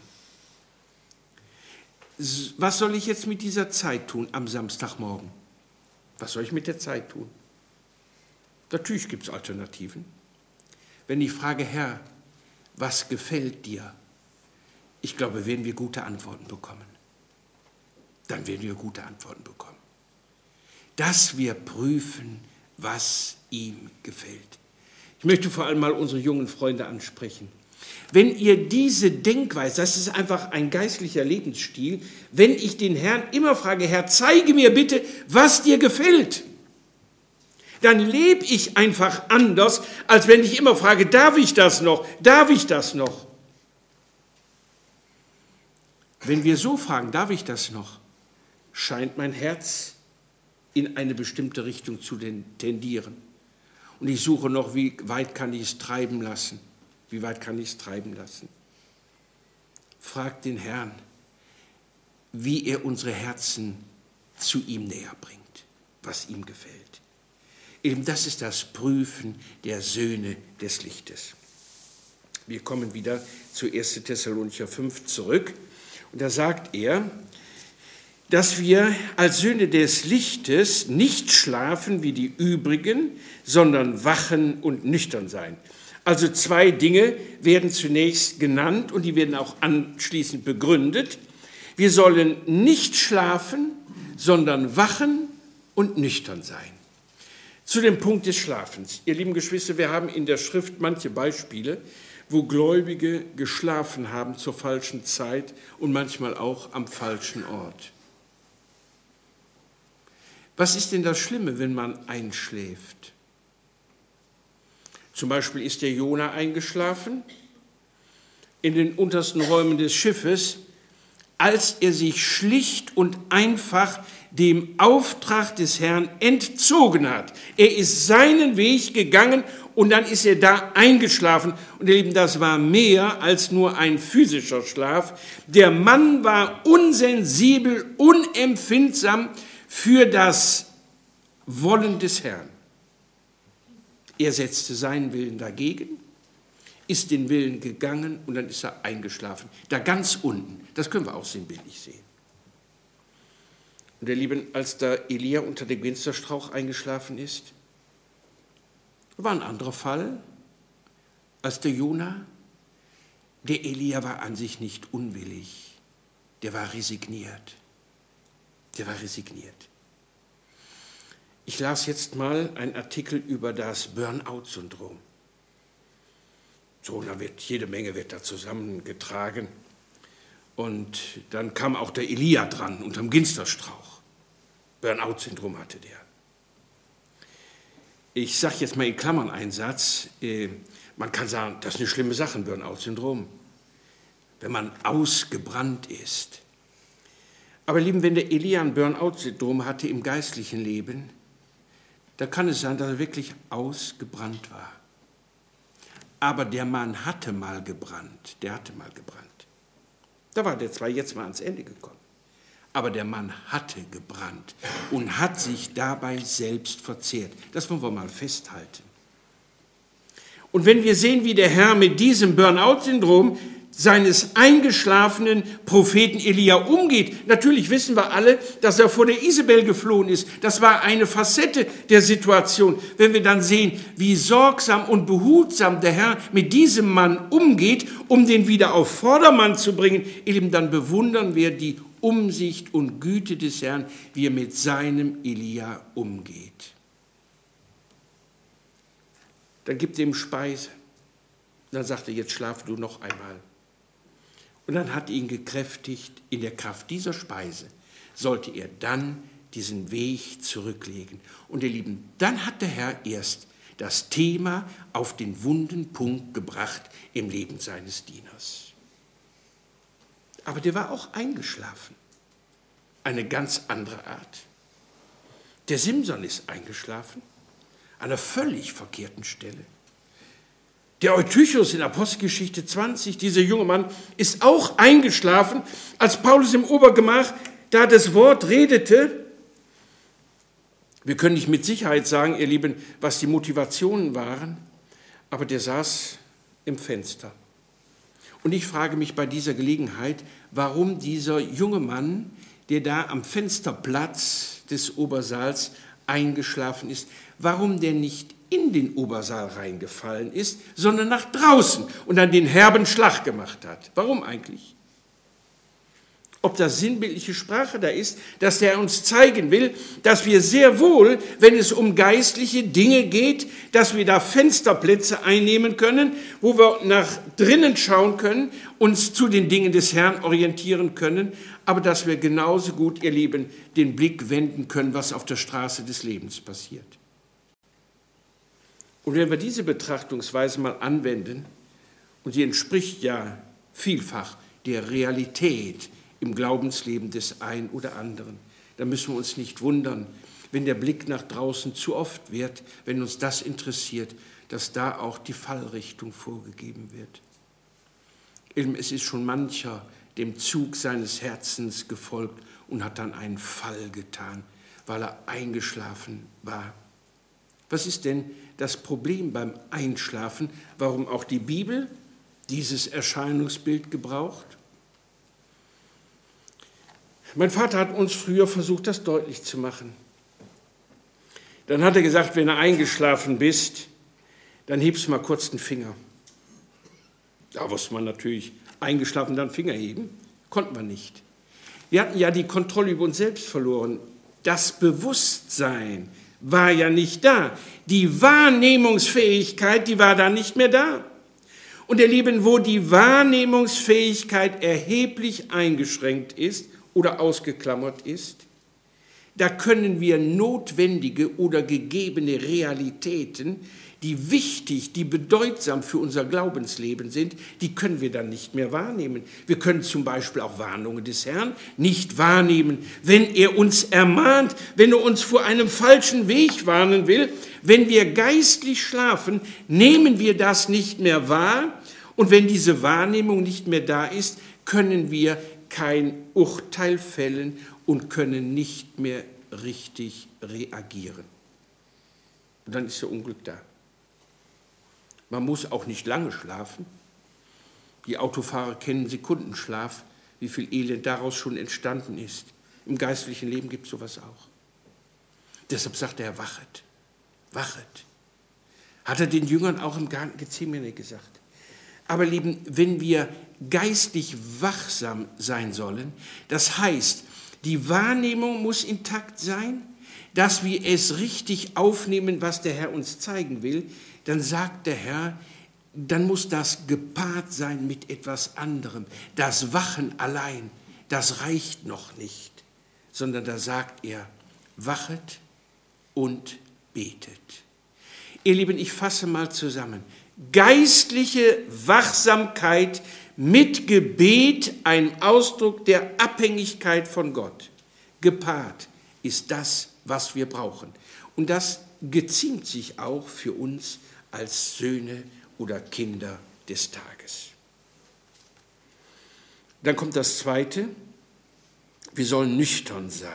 Speaker 1: Was soll ich jetzt mit dieser Zeit tun am Samstagmorgen? Was soll ich mit der Zeit tun? Natürlich gibt es Alternativen. Wenn ich frage, Herr, was gefällt dir? Ich glaube, werden wir gute Antworten bekommen. Dann werden wir gute Antworten bekommen. Dass wir prüfen, was ihm gefällt. Ich möchte vor allem mal unsere jungen Freunde ansprechen. Wenn ihr diese Denkweise, das ist einfach ein geistlicher Lebensstil, wenn ich den Herrn immer frage, Herr, zeige mir bitte, was dir gefällt, dann lebe ich einfach anders, als wenn ich immer frage, darf ich das noch, darf ich das noch? Wenn wir so fragen, darf ich das noch, scheint mein Herz in eine bestimmte Richtung zu tendieren. Und ich suche noch, wie weit kann ich es treiben lassen? Wie weit kann ich es treiben lassen? Frag den Herrn, wie er unsere Herzen zu ihm näher bringt, was ihm gefällt. Eben das ist das Prüfen der Söhne des Lichtes. Wir kommen wieder zu 1. Thessalonicher 5 zurück. Und da sagt er, dass wir als Söhne des Lichtes nicht schlafen wie die übrigen, sondern wachen und nüchtern sein. Also 2 Dinge werden zunächst genannt und die werden auch anschließend begründet. Wir sollen nicht schlafen, sondern wachen und nüchtern sein. Zu dem Punkt des Schlafens. Ihr lieben Geschwister, wir haben in der Schrift manche Beispiele, wo Gläubige geschlafen haben zur falschen Zeit und manchmal auch am falschen Ort. Was ist denn das Schlimme, wenn man einschläft? Zum Beispiel ist der Jona eingeschlafen in den untersten Räumen des Schiffes, als er sich schlicht und einfach dem Auftrag des Herrn entzogen hat. Er ist seinen Weg gegangen und dann ist er da eingeschlafen. Und ihr Lieben, das war mehr als nur ein physischer Schlaf. Der Mann war unsensibel, unempfindsam für das Wollen des Herrn. Er setzte seinen Willen dagegen, ist den Willen gegangen und dann ist er eingeschlafen. Da ganz unten, das können wir auch sinnbildlich sehen. Und ihr Lieben, als da Elia unter dem Ginsterstrauch eingeschlafen ist, war ein anderer Fall als der Jona. Der Elia war an sich nicht unwillig, der war resigniert. Ich las jetzt mal einen Artikel über das Burnout-Syndrom. So, da wird jede Menge da zusammengetragen. Und dann kam auch der Elia dran, unterm Ginsterstrauch. Burnout-Syndrom hatte der. Ich sage jetzt mal in Klammern einen Satz. Man kann sagen, das ist eine schlimme Sache, ein Burnout-Syndrom. Wenn man ausgebrannt ist. Aber Lieben, wenn der Elia ein Burnout-Syndrom hatte im geistlichen Leben, da kann es sein, dass er wirklich ausgebrannt war. Aber der Mann hatte mal gebrannt, Da war der zwar jetzt mal ans Ende gekommen, aber der Mann hatte gebrannt und hat sich dabei selbst verzehrt. Das wollen wir mal festhalten. Und wenn wir sehen, wie der Herr mit diesem Burnout-Syndrom seines eingeschlafenen Propheten Elia umgeht. Natürlich wissen wir alle, dass er vor der Isabel geflohen ist. Das war eine Facette der Situation. Wenn wir dann sehen, wie sorgsam und behutsam der Herr mit diesem Mann umgeht, um den wieder auf Vordermann zu bringen, eben dann bewundern wir die Umsicht und Güte des Herrn, wie er mit seinem Elia umgeht. Dann gibt er ihm Speise. Dann sagt er, jetzt schlaf du noch einmal. Und dann hat ihn gekräftigt, in der Kraft dieser Speise sollte er dann diesen Weg zurücklegen. Und ihr Lieben, dann hat der Herr erst das Thema auf den wunden Punkt gebracht im Leben seines Dieners. Aber der war auch eingeschlafen. Eine ganz andere Art. Der Simson ist eingeschlafen, an einer völlig verkehrten Stelle. Der Eutychus in Apostelgeschichte 20, dieser junge Mann, ist auch eingeschlafen, als Paulus im Obergemach da das Wort redete. Wir können nicht mit Sicherheit sagen, ihr Lieben, was die Motivationen waren, aber der saß im Fenster. Und ich frage mich bei dieser Gelegenheit, warum dieser junge Mann, der da am Fensterplatz des Obersaals eingeschlafen ist, warum der nicht in den Obersaal reingefallen ist, sondern nach draußen und dann den herben Schlag gemacht hat. Warum eigentlich? Ob das sinnbildliche Sprache da ist, dass der uns zeigen will, dass wir sehr wohl, wenn es um geistliche Dinge geht, dass wir da Fensterplätze einnehmen können, wo wir nach drinnen schauen können, uns zu den Dingen des Herrn orientieren können, aber dass wir genauso gut, ihr Lieben, den Blick wenden können, was auf der Straße des Lebens passiert. Und wenn wir diese Betrachtungsweise mal anwenden, und sie entspricht ja vielfach der Realität im Glaubensleben des einen oder anderen, dann müssen wir uns nicht wundern, wenn der Blick nach draußen zu oft wird, wenn uns das interessiert, dass da auch die Fallrichtung vorgegeben wird. Es ist schon mancher, dem Zug seines Herzens gefolgt und hat dann einen Fall getan, weil er eingeschlafen war. Was ist denn das Problem beim Einschlafen, warum auch die Bibel dieses Erscheinungsbild gebraucht? Mein Vater hat uns früher versucht, das deutlich zu machen. Dann hat er gesagt, wenn du eingeschlafen bist, dann hebst du mal kurz den Finger. Da wusste man natürlich, eingeschlafen, dann Finger heben, konnten wir nicht. Wir hatten ja die Kontrolle über uns selbst verloren. Das Bewusstsein war ja nicht da. Die Wahrnehmungsfähigkeit, die war da nicht mehr da. Und ihr Lieben, wo die Wahrnehmungsfähigkeit erheblich eingeschränkt ist oder ausgeklammert ist, da können wir notwendige oder gegebene Realitäten, die wichtig, die bedeutsam für unser Glaubensleben sind, die können wir dann nicht mehr wahrnehmen. Wir können zum Beispiel auch Warnungen des Herrn nicht wahrnehmen, wenn er uns ermahnt, wenn er uns vor einem falschen Weg warnen will. Wenn wir geistlich schlafen, nehmen wir das nicht mehr wahr. Und wenn diese Wahrnehmung nicht mehr da ist, können wir kein Urteil fällen und können nicht mehr richtig reagieren. Und dann ist der Unglück da. Man muss auch nicht lange schlafen. Die Autofahrer kennen Sekundenschlaf, wie viel Elend daraus schon entstanden ist. Im geistlichen Leben gibt es sowas auch. Deshalb sagt er, wachet, wachet. Hat er den Jüngern auch im Garten Gethsemane gesagt. Aber Lieben, wenn wir geistlich wachsam sein sollen, das heißt, die Wahrnehmung muss intakt sein, dass wir es richtig aufnehmen, was der Herr uns zeigen will, dann sagt der Herr, dann muss das gepaart sein mit etwas anderem. Das Wachen allein, das reicht noch nicht, sondern da sagt er, wachet und betet. Ihr Lieben, ich fasse mal zusammen. Geistliche Wachsamkeit mit Gebet, ein Ausdruck der Abhängigkeit von Gott. Gepaart ist das, was wir brauchen. Und das geziemt sich auch für uns als Söhne oder Kinder des Tages. Dann kommt das Zweite, wir sollen nüchtern sein.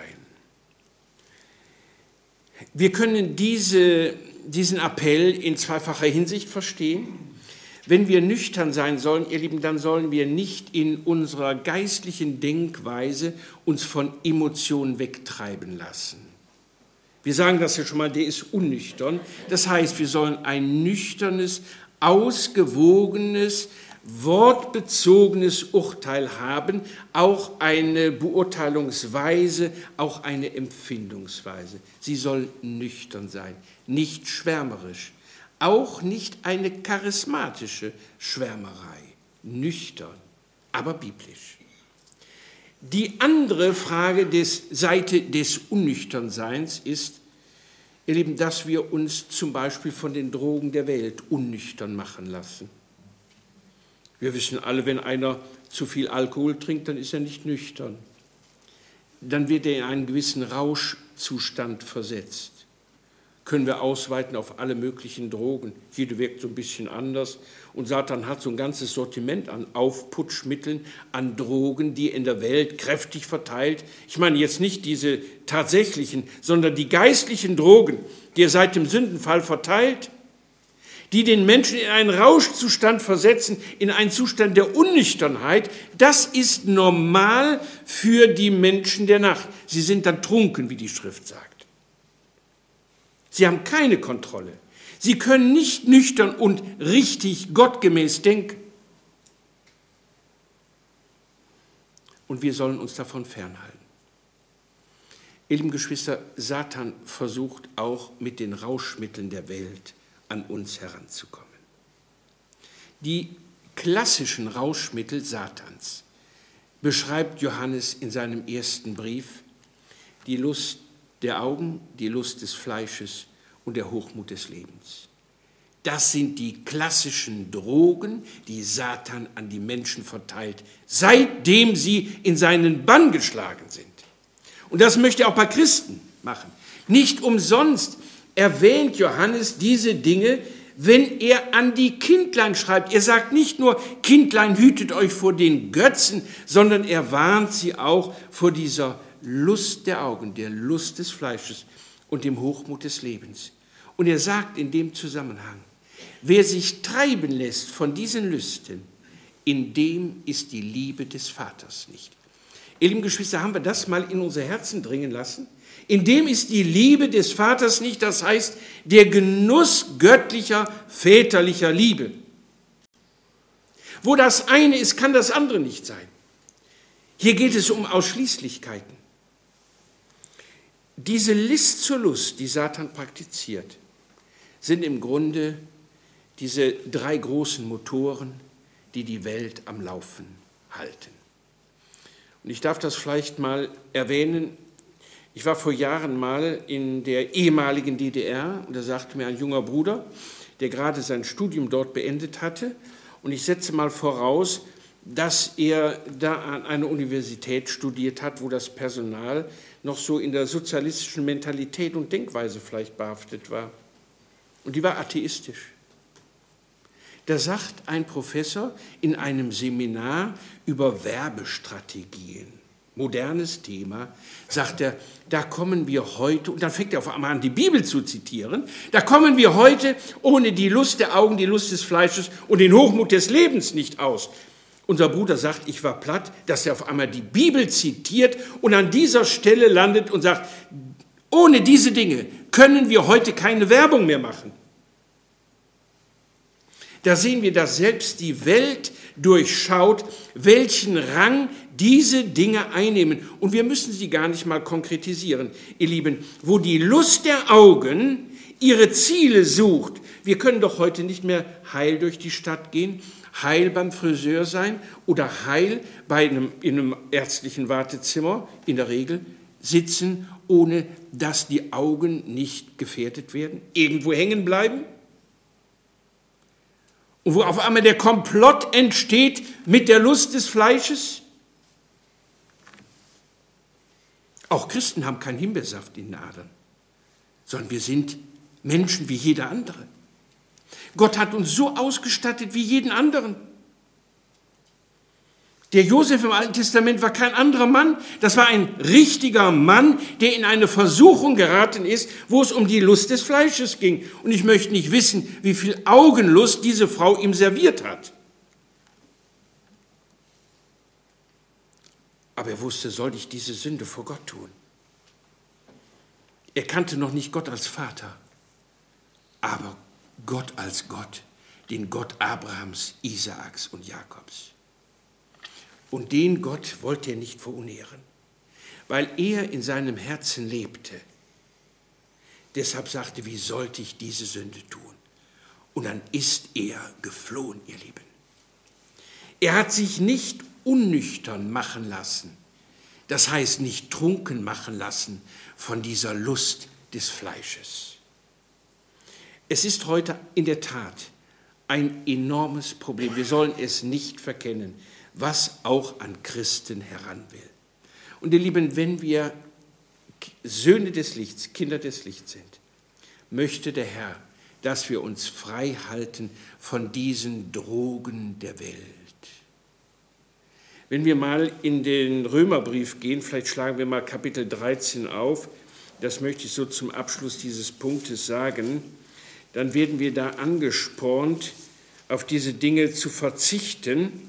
Speaker 1: Wir können diesen Appell in zweifacher Hinsicht verstehen. Wenn wir nüchtern sein sollen, ihr Lieben, dann sollen wir nicht in unserer geistlichen Denkweise uns von Emotionen wegtreiben lassen. Wir sagen das ja schon mal, der ist unnüchtern. Das heißt, wir sollen ein nüchternes, ausgewogenes, wortbezogenes Urteil haben, auch eine Beurteilungsweise, auch eine Empfindungsweise. Sie soll nüchtern sein, nicht schwärmerisch, auch nicht eine charismatische Schwärmerei, nüchtern, aber biblisch. Die andere Frage Seite des Unnüchternseins ist, ihr Lieben, dass wir uns zum Beispiel von den Drogen der Welt unnüchtern machen lassen. Wir wissen alle, wenn einer zu viel Alkohol trinkt, dann ist er nicht nüchtern. Dann wird er in einen gewissen Rauschzustand versetzt. Können wir ausweiten auf alle möglichen Drogen. Jede wirkt so ein bisschen anders. Und Satan hat so ein ganzes Sortiment an Aufputschmitteln, an Drogen, die in der Welt kräftig verteilt. Ich meine jetzt nicht diese tatsächlichen, sondern die geistlichen Drogen, die er seit dem Sündenfall verteilt, die den Menschen in einen Rauschzustand versetzen, in einen Zustand der Unnüchternheit. Das ist normal für die Menschen der Nacht. Sie sind dann trunken, wie die Schrift sagt. Sie haben keine Kontrolle. Sie können nicht nüchtern und richtig gottgemäß denken. Und wir sollen uns davon fernhalten. Ihr lieben Geschwister, Satan versucht auch mit den Rauschmitteln der Welt an uns heranzukommen. Die klassischen Rauschmittel Satans beschreibt Johannes in seinem ersten Brief: die Lust der Augen, die Lust des Fleisches und der Hochmut des Lebens. Das sind die klassischen Drogen, die Satan an die Menschen verteilt, seitdem sie in seinen Bann geschlagen sind. Und das möchte er auch bei Christen machen. Nicht umsonst erwähnt Johannes diese Dinge, wenn er an die Kindlein schreibt. Er sagt nicht nur, Kindlein, hütet euch vor den Götzen, sondern er warnt sie auch vor dieser Lust der Augen, der Lust des Fleisches und dem Hochmut des Lebens. Und er sagt in dem Zusammenhang, wer sich treiben lässt von diesen Lüsten, in dem ist die Liebe des Vaters nicht. Ihr lieben Geschwister, haben wir das mal in unser Herzen dringen lassen? In dem ist die Liebe des Vaters nicht, das heißt der Genuss göttlicher, väterlicher Liebe. Wo das eine ist, kann das andere nicht sein. Hier geht es um Ausschließlichkeiten. Diese List zur Lust, die Satan praktiziert, sind im Grunde diese 3 großen Motoren, die die Welt am Laufen halten. Und ich darf das vielleicht mal erwähnen. Ich war vor Jahren mal in der ehemaligen DDR und da sagte mir ein junger Bruder, der gerade sein Studium dort beendet hatte, und ich setze mal voraus, dass er da an einer Universität studiert hat, wo das Personal noch so in der sozialistischen Mentalität und Denkweise vielleicht behaftet war. Und die war atheistisch. Da sagt ein Professor in einem Seminar über Werbestrategien, modernes Thema, sagt er, da kommen wir heute, und dann fängt er auf einmal an, die Bibel zu zitieren, da kommen wir heute ohne die Lust der Augen, die Lust des Fleisches und den Hochmut des Lebens nicht aus. Unser Bruder sagt, ich war platt, dass er auf einmal die Bibel zitiert und an dieser Stelle landet und sagt, ohne diese Dinge können wir heute keine Werbung mehr machen. Da sehen wir, dass selbst die Welt durchschaut, welchen Rang diese Dinge einnehmen. Und wir müssen sie gar nicht mal konkretisieren. Ihr Lieben, wo die Lust der Augen ihre Ziele sucht, wir können doch heute nicht mehr heil durch die Stadt gehen, heil beim Friseur sein oder heil in einem ärztlichen Wartezimmer in der Regel sitzen, ohne dass die Augen nicht gefährdet werden, irgendwo hängen bleiben. Und wo auf einmal der Komplott entsteht mit der Lust des Fleisches. Auch Christen haben keinen Himbeersaft in den Adern, sondern wir sind Menschen wie jeder andere. Gott hat uns so ausgestattet wie jeden anderen. Der Josef im Alten Testament war kein anderer Mann, das war ein richtiger Mann, der in eine Versuchung geraten ist, wo es um die Lust des Fleisches ging. Und ich möchte nicht wissen, wie viel Augenlust diese Frau ihm serviert hat. Aber er wusste, soll ich diese Sünde vor Gott tun? Er kannte noch nicht Gott als Vater, aber Gott als Gott, den Gott Abrahams, Isaaks und Jakobs. Und den Gott wollte er nicht verunehren, weil er in seinem Herzen lebte. Deshalb sagte, wie sollte ich diese Sünde tun? Und dann ist er geflohen, ihr Lieben. Er hat sich nicht unnüchtern machen lassen, das heißt nicht trunken machen lassen von dieser Lust des Fleisches. Es ist heute in der Tat ein enormes Problem. Wir sollen es nicht verkennen, was auch an Christen heran will. Und ihr Lieben, wenn wir Söhne des Lichts, Kinder des Lichts sind, möchte der Herr, dass wir uns frei halten von diesen Drogen der Welt. Wenn wir mal in den Römerbrief gehen, vielleicht schlagen wir mal Kapitel 13 auf, das möchte ich so zum Abschluss dieses Punktes sagen, dann werden wir da angespornt, auf diese Dinge zu verzichten.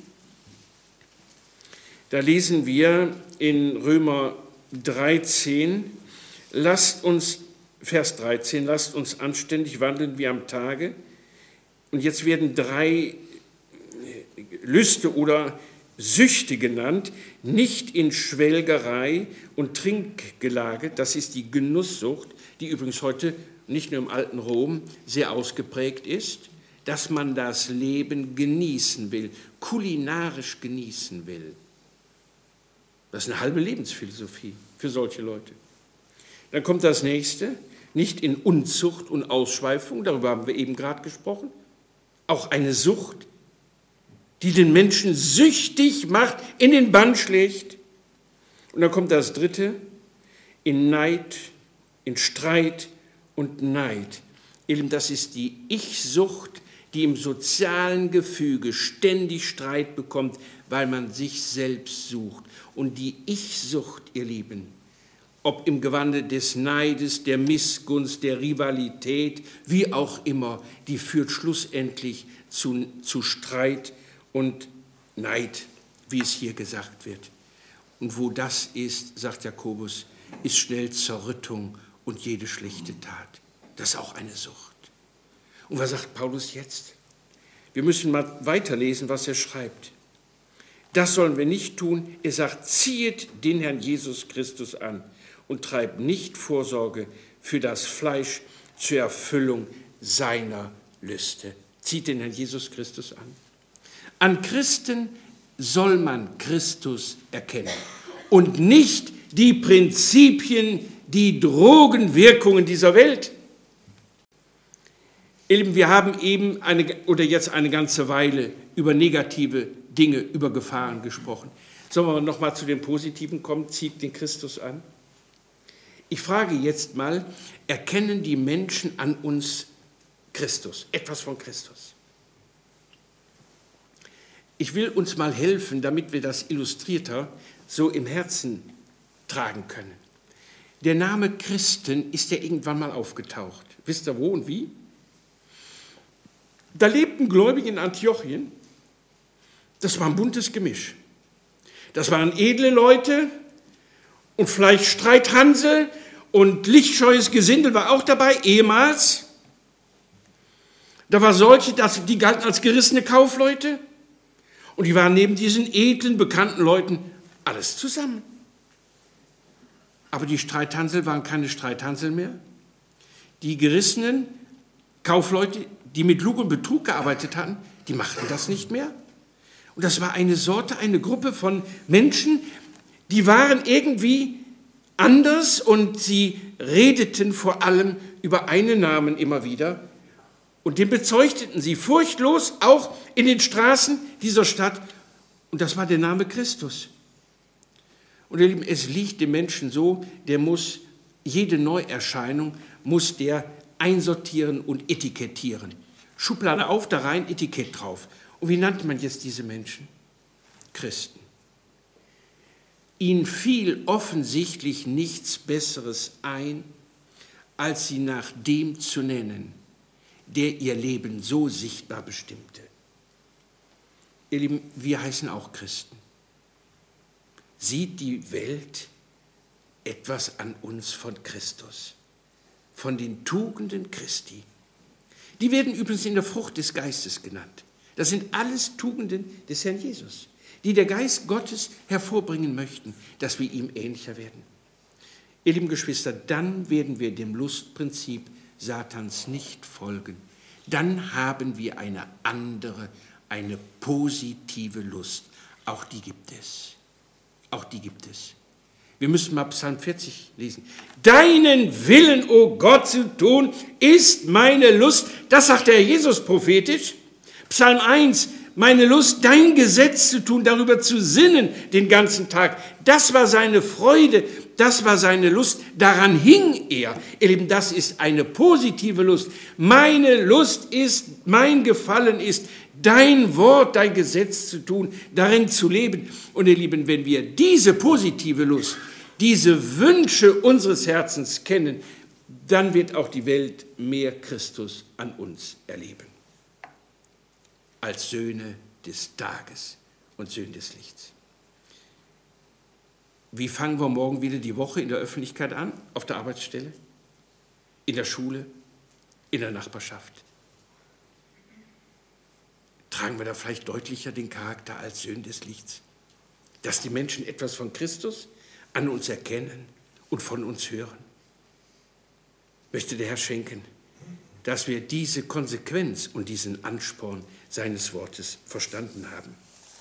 Speaker 1: Da lesen wir in Römer 13, Vers 13, lasst uns anständig wandeln wie am Tage. Und jetzt werden 3 Lüste oder Süchte genannt, nicht in Schwelgerei und Trinkgelage, das ist die Genusssucht, die übrigens heute nicht nur im alten Rom sehr ausgeprägt ist, dass man das Leben genießen will, kulinarisch genießen will. Das ist eine halbe Lebensphilosophie für solche Leute. Dann kommt das nächste, nicht in Unzucht und Ausschweifung, darüber haben wir eben gerade gesprochen. Auch eine Sucht, die den Menschen süchtig macht, in den Bann schlägt. Und dann kommt das dritte, in Neid, in Streit und Neid. Das ist die Ich-Sucht, die im sozialen Gefüge ständig Streit bekommt, weil man sich selbst sucht. Und die Ich-Sucht, ihr Lieben, ob im Gewande des Neides, der Missgunst, der Rivalität, wie auch immer, die führt schlussendlich zu Streit und Neid, wie es hier gesagt wird. Und wo das ist, sagt Jakobus, ist schnell Zerrüttung und jede schlechte Tat. Das ist auch eine Sucht. Und was sagt Paulus jetzt? Wir müssen mal weiterlesen, was er schreibt. Das sollen wir nicht tun. Er sagt, ziehet den Herrn Jesus Christus an und treibt nicht Vorsorge für das Fleisch zur Erfüllung seiner Lüste. Zieht den Herrn Jesus Christus an. An Christen soll man Christus erkennen und nicht die Prinzipien, die Drogenwirkungen dieser Welt. Wir haben jetzt eine ganze Weile über negative Dinge, über Gefahren gesprochen. Sollen wir noch mal zu den Positiven kommen? Zieht den Christus an. Ich frage jetzt mal, erkennen die Menschen an uns Christus, etwas von Christus? Ich will uns mal helfen, damit wir das illustrierter so im Herzen tragen können. Der Name Christen ist ja irgendwann mal aufgetaucht. Wisst ihr wo und wie? Da lebten Gläubige in Antiochien. Das war ein buntes Gemisch. Das waren edle Leute und vielleicht Streithansel und lichtscheues Gesindel war auch dabei, ehemals. Da war solche, die galten als gerissene Kaufleute und die waren neben diesen edlen, bekannten Leuten alles zusammen. Aber die Streithansel waren keine Streithansel mehr. Die gerissenen Kaufleute, die mit Lug und Betrug gearbeitet hatten, die machten das nicht mehr. Und das war eine Sorte, eine Gruppe von Menschen, die waren irgendwie anders und sie redeten vor allem über einen Namen immer wieder und den bezeugten sie furchtlos auch in den Straßen dieser Stadt und das war der Name Christus. Und ihr Lieben, es liegt dem Menschen so, der muss jede Neuerscheinung, muss der einsortieren und etikettieren. Schublade auf, da rein, Etikett drauf. Und wie nannte man jetzt diese Menschen? Christen. Ihnen fiel offensichtlich nichts Besseres ein, als sie nach dem zu nennen, der ihr Leben so sichtbar bestimmte. Ihr Lieben, wir heißen auch Christen. Sieht die Welt etwas an uns von Christus, von den Tugenden Christi? Die werden übrigens in der Frucht des Geistes genannt. Das sind alles Tugenden des Herrn Jesus, die der Geist Gottes hervorbringen möchten, dass wir ihm ähnlicher werden. Ihr lieben Geschwister, dann werden wir dem Lustprinzip Satans nicht folgen. Dann haben wir eine andere, eine positive Lust. Auch die gibt es. Auch die gibt es. Wir müssen mal Psalm 40 lesen. Deinen Willen, o Gott, zu tun, ist meine Lust. Das sagt der Herr Jesus prophetisch. Psalm 1, meine Lust, dein Gesetz zu tun, darüber zu sinnen den ganzen Tag. Das war seine Freude, das war seine Lust, daran hing er. Ihr Lieben, das ist eine positive Lust. Meine Lust ist, mein Gefallen ist, dein Wort, dein Gesetz zu tun, darin zu leben. Und ihr Lieben, wenn wir diese positive Lust, diese Wünsche unseres Herzens kennen, dann wird auch die Welt mehr Christus an uns erleben. Als Söhne des Tages und Söhne des Lichts. Wie fangen wir morgen wieder die Woche in der Öffentlichkeit an? Auf der Arbeitsstelle? In der Schule? In der Nachbarschaft? Tragen wir da vielleicht deutlicher den Charakter als Söhne des Lichts? Dass die Menschen etwas von Christus an uns erkennen und von uns hören. Möchte der Herr schenken, dass wir diese Konsequenz und diesen Ansporn seines Wortes verstanden haben.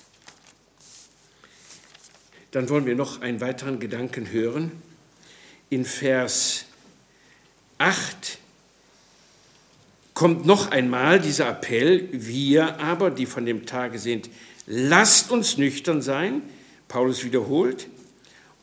Speaker 1: Dann wollen wir noch einen weiteren Gedanken hören. In Vers 8 kommt noch einmal dieser Appell, wir aber, die von dem Tage sind, lasst uns nüchtern sein, Paulus wiederholt,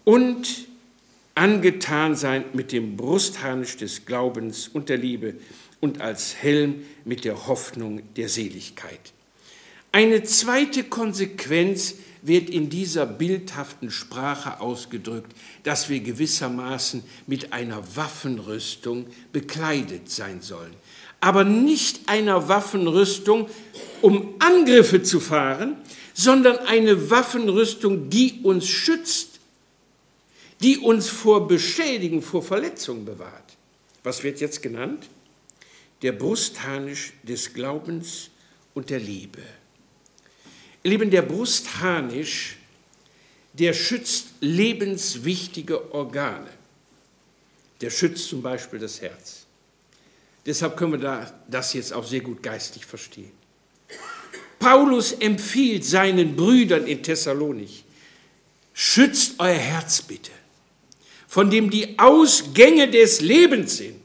Speaker 1: und angetan sein mit dem Brustharnisch des Glaubens und der Liebe, und als Helm mit der Hoffnung der Seligkeit. Eine zweite Konsequenz wird in dieser bildhaften Sprache ausgedrückt, dass wir gewissermaßen mit einer Waffenrüstung bekleidet sein sollen. Aber nicht einer Waffenrüstung, um Angriffe zu fahren, sondern eine Waffenrüstung, die uns schützt, die uns vor Beschädigung, vor Verletzungen bewahrt. Was wird jetzt genannt? Der Brustharnisch des Glaubens und der Liebe. Ihr Lieben, der Brustharnisch, der schützt lebenswichtige Organe. Der schützt zum Beispiel das Herz. Deshalb können wir das jetzt auch sehr gut geistlich verstehen. Paulus empfiehlt seinen Brüdern in Thessalonich, schützt euer Herz bitte, von dem die Ausgänge des Lebens sind,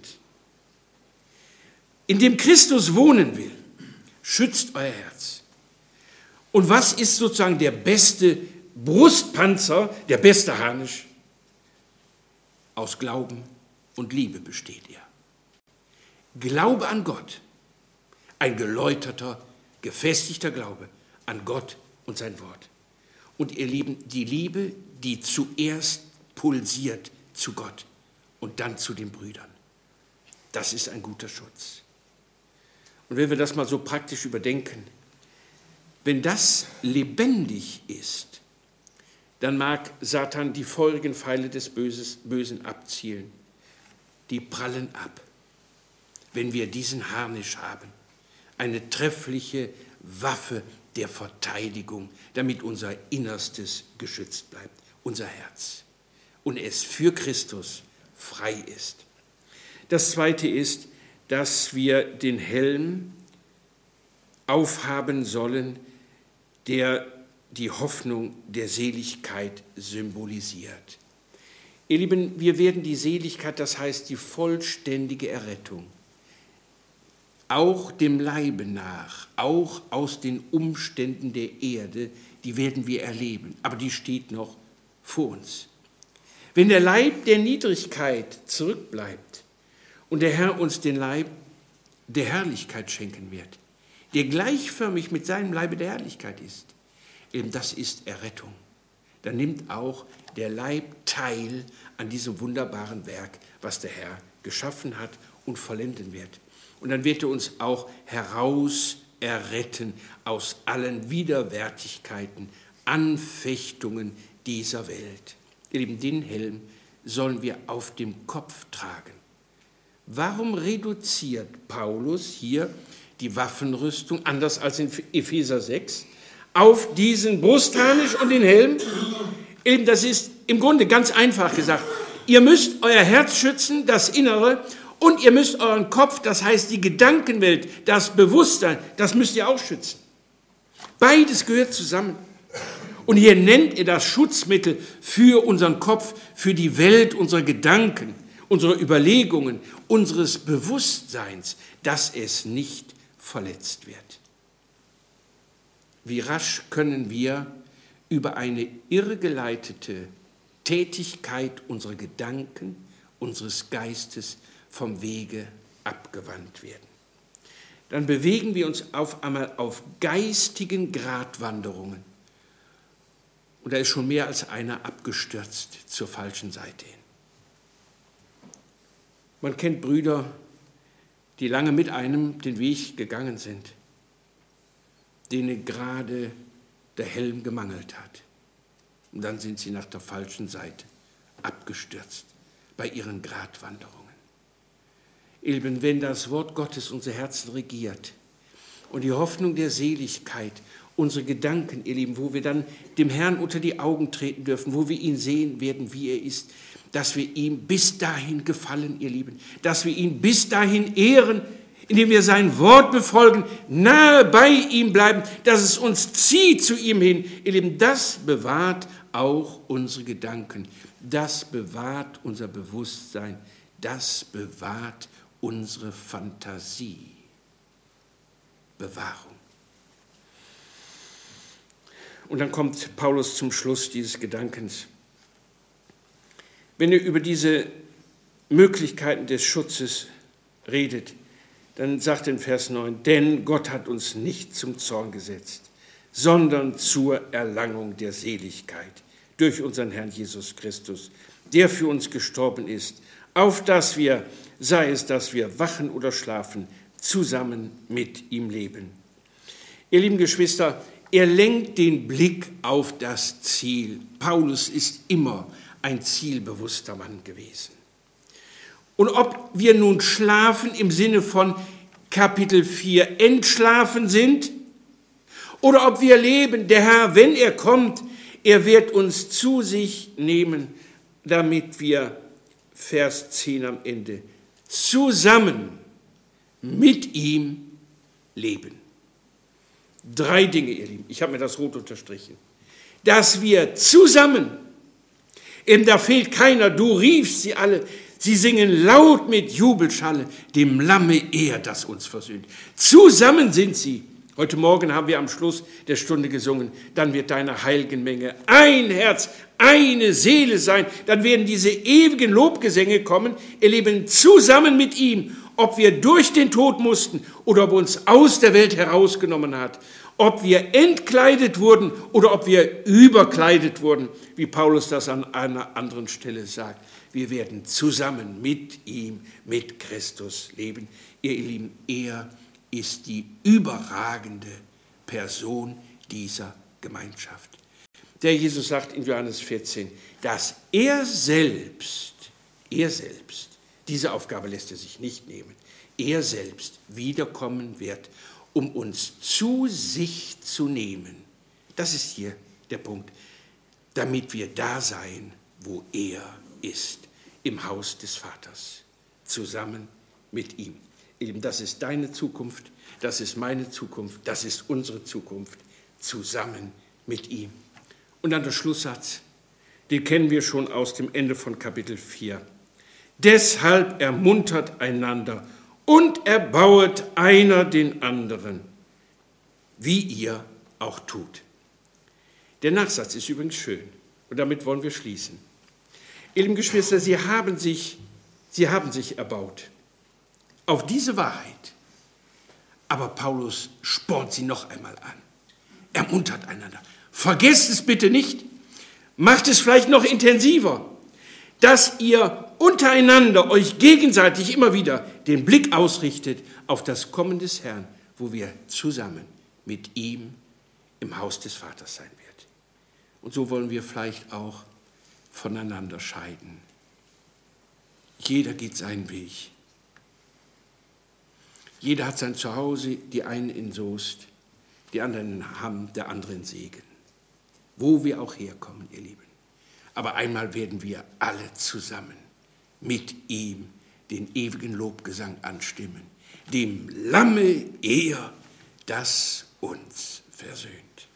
Speaker 1: in dem Christus wohnen will. Schützt euer Herz. Und was ist sozusagen der beste Brustpanzer, der beste Harnisch? Aus Glauben und Liebe besteht er. Glaube an Gott, ein geläuterter, gefestigter Glaube an Gott und sein Wort. Und ihr Lieben, die Liebe, die zuerst pulsiert zu Gott und dann zu den Brüdern. Das ist ein guter Schutz. Und wenn wir das mal so praktisch überdenken, wenn das lebendig ist, dann mag Satan die feurigen Pfeile des Bösen abzielen. Die prallen ab, wenn wir diesen Harnisch haben. Eine treffliche Waffe der Verteidigung, damit unser Innerstes geschützt bleibt, unser Herz. Und es für Christus frei ist. Das Zweite ist, dass wir den Helm aufhaben sollen, der die Hoffnung der Seligkeit symbolisiert. Ihr Lieben, wir werden die Seligkeit, das heißt die vollständige Errettung, auch dem Leibe nach, auch aus den Umständen der Erde, die werden wir erleben, aber die steht noch vor uns. Wenn der Leib der Niedrigkeit zurückbleibt und der Herr uns den Leib der Herrlichkeit schenken wird, der gleichförmig mit seinem Leibe der Herrlichkeit ist, eben das ist Errettung. Dann nimmt auch der Leib teil an diesem wunderbaren Werk, was der Herr geschaffen hat und vollenden wird. Und dann wird er uns auch heraus erretten aus allen Widerwärtigkeiten, Anfechtungen dieser Welt. Ihr Lieben, den Helm sollen wir auf dem Kopf tragen. Warum reduziert Paulus hier die Waffenrüstung, anders als in Epheser 6, auf diesen Brustharnisch und den Helm? Eben, das ist im Grunde ganz einfach gesagt. Ihr müsst euer Herz schützen, das Innere, und ihr müsst euren Kopf, das heißt die Gedankenwelt, das Bewusstsein, das müsst ihr auch schützen. Beides gehört zusammen. Und hier nennt er das Schutzmittel für unseren Kopf, für die Welt unserer Gedanken, unserer Überlegungen, unseres Bewusstseins, dass es nicht verletzt wird. Wie rasch können wir über eine irrgeleitete Tätigkeit unserer Gedanken, unseres Geistes vom Wege abgewandt werden. Dann bewegen wir uns auf einmal auf geistigen Gratwanderungen. Und da ist schon mehr als einer abgestürzt zur falschen Seite hin. Man kennt Brüder, die lange mit einem den Weg gegangen sind, denen gerade der Helm gemangelt hat. Und dann sind sie nach der falschen Seite abgestürzt bei ihren Gratwanderungen. Eben, wenn das Wort Gottes unser Herzen regiert und die Hoffnung der Seligkeit, unsere Gedanken, ihr Lieben, wo wir dann dem Herrn unter die Augen treten dürfen, wo wir ihn sehen werden, wie er ist, dass wir ihm bis dahin gefallen, ihr Lieben, dass wir ihn bis dahin ehren, indem wir sein Wort befolgen, nahe bei ihm bleiben, dass es uns zieht zu ihm hin. Ihr Lieben, das bewahrt auch unsere Gedanken, das bewahrt unser Bewusstsein, das bewahrt unsere Fantasie. Bewahrung. Und dann kommt Paulus zum Schluss dieses Gedankens. Wenn er über diese Möglichkeiten des Schutzes redet, Dann sagt in Vers 9, denn Gott hat uns nicht zum Zorn gesetzt, sondern zur Erlangung der Seligkeit durch unseren Herrn Jesus Christus, der für uns gestorben ist, auf dass wir, sei es, dass wir wachen oder schlafen, zusammen mit ihm leben. Ihr lieben Geschwister, er lenkt den Blick auf das Ziel. Paulus ist immer ein zielbewusster Mann gewesen. Und ob wir nun schlafen im Sinne von Kapitel 4 entschlafen sind oder ob wir leben, der Herr, wenn er kommt, er wird uns zu sich nehmen, damit wir, Vers 10 am Ende, zusammen mit ihm leben. 3 Dinge, ihr Lieben, ich habe mir das rot unterstrichen. Dass wir zusammen, eben da fehlt keiner, du riefst sie alle, sie singen laut mit Jubelschalle, dem Lamme Ehr, das uns versöhnt. Zusammen sind sie. Heute Morgen haben wir am Schluss der Stunde gesungen, dann wird deine heiligen Menge ein Herz, eine Seele sein. Dann werden diese ewigen Lobgesänge kommen, ihr Lieben, zusammen mit ihm, ob wir durch den Tod mussten oder ob er uns aus der Welt herausgenommen hat, ob wir entkleidet wurden oder ob wir überkleidet wurden, wie Paulus das an einer anderen Stelle sagt. Wir werden zusammen mit ihm, mit Christus leben. Ihr Lieben, er ist die überragende Person dieser Gemeinschaft. Der Jesus sagt in Johannes 14, dass er selbst, diese Aufgabe lässt er sich nicht nehmen, er selbst wiederkommen wird, um uns zu sich zu nehmen. Das ist hier der Punkt, damit wir da sein, wo er ist, im Haus des Vaters, zusammen mit ihm. Eben, das ist deine Zukunft, das ist meine Zukunft, das ist unsere Zukunft, zusammen mit ihm. Und dann der Schlusssatz, den kennen wir schon aus dem Ende von Kapitel 4. Deshalb ermuntert einander und erbauet einer den anderen, wie ihr auch tut. Der Nachsatz ist übrigens schön und damit wollen wir schließen. Ihr lieben Geschwister, Sie haben sich erbaut auf diese Wahrheit. Aber Paulus spornt sie noch einmal an, ermuntert einander. Vergesst es bitte nicht, macht es vielleicht noch intensiver, dass ihr untereinander euch gegenseitig immer wieder den Blick ausrichtet auf das Kommen des Herrn, wo wir zusammen mit ihm im Haus des Vaters sein werden. Und so wollen wir vielleicht auch voneinander scheiden. Jeder geht seinen Weg. Jeder hat sein Zuhause, die einen in Soest, die anderen in Hamm, der andere in Segen. Wo wir auch herkommen, ihr Lieben. Aber einmal werden wir alle zusammen mit ihm den ewigen Lobgesang anstimmen, dem Lamme Ehr, das uns versöhnt.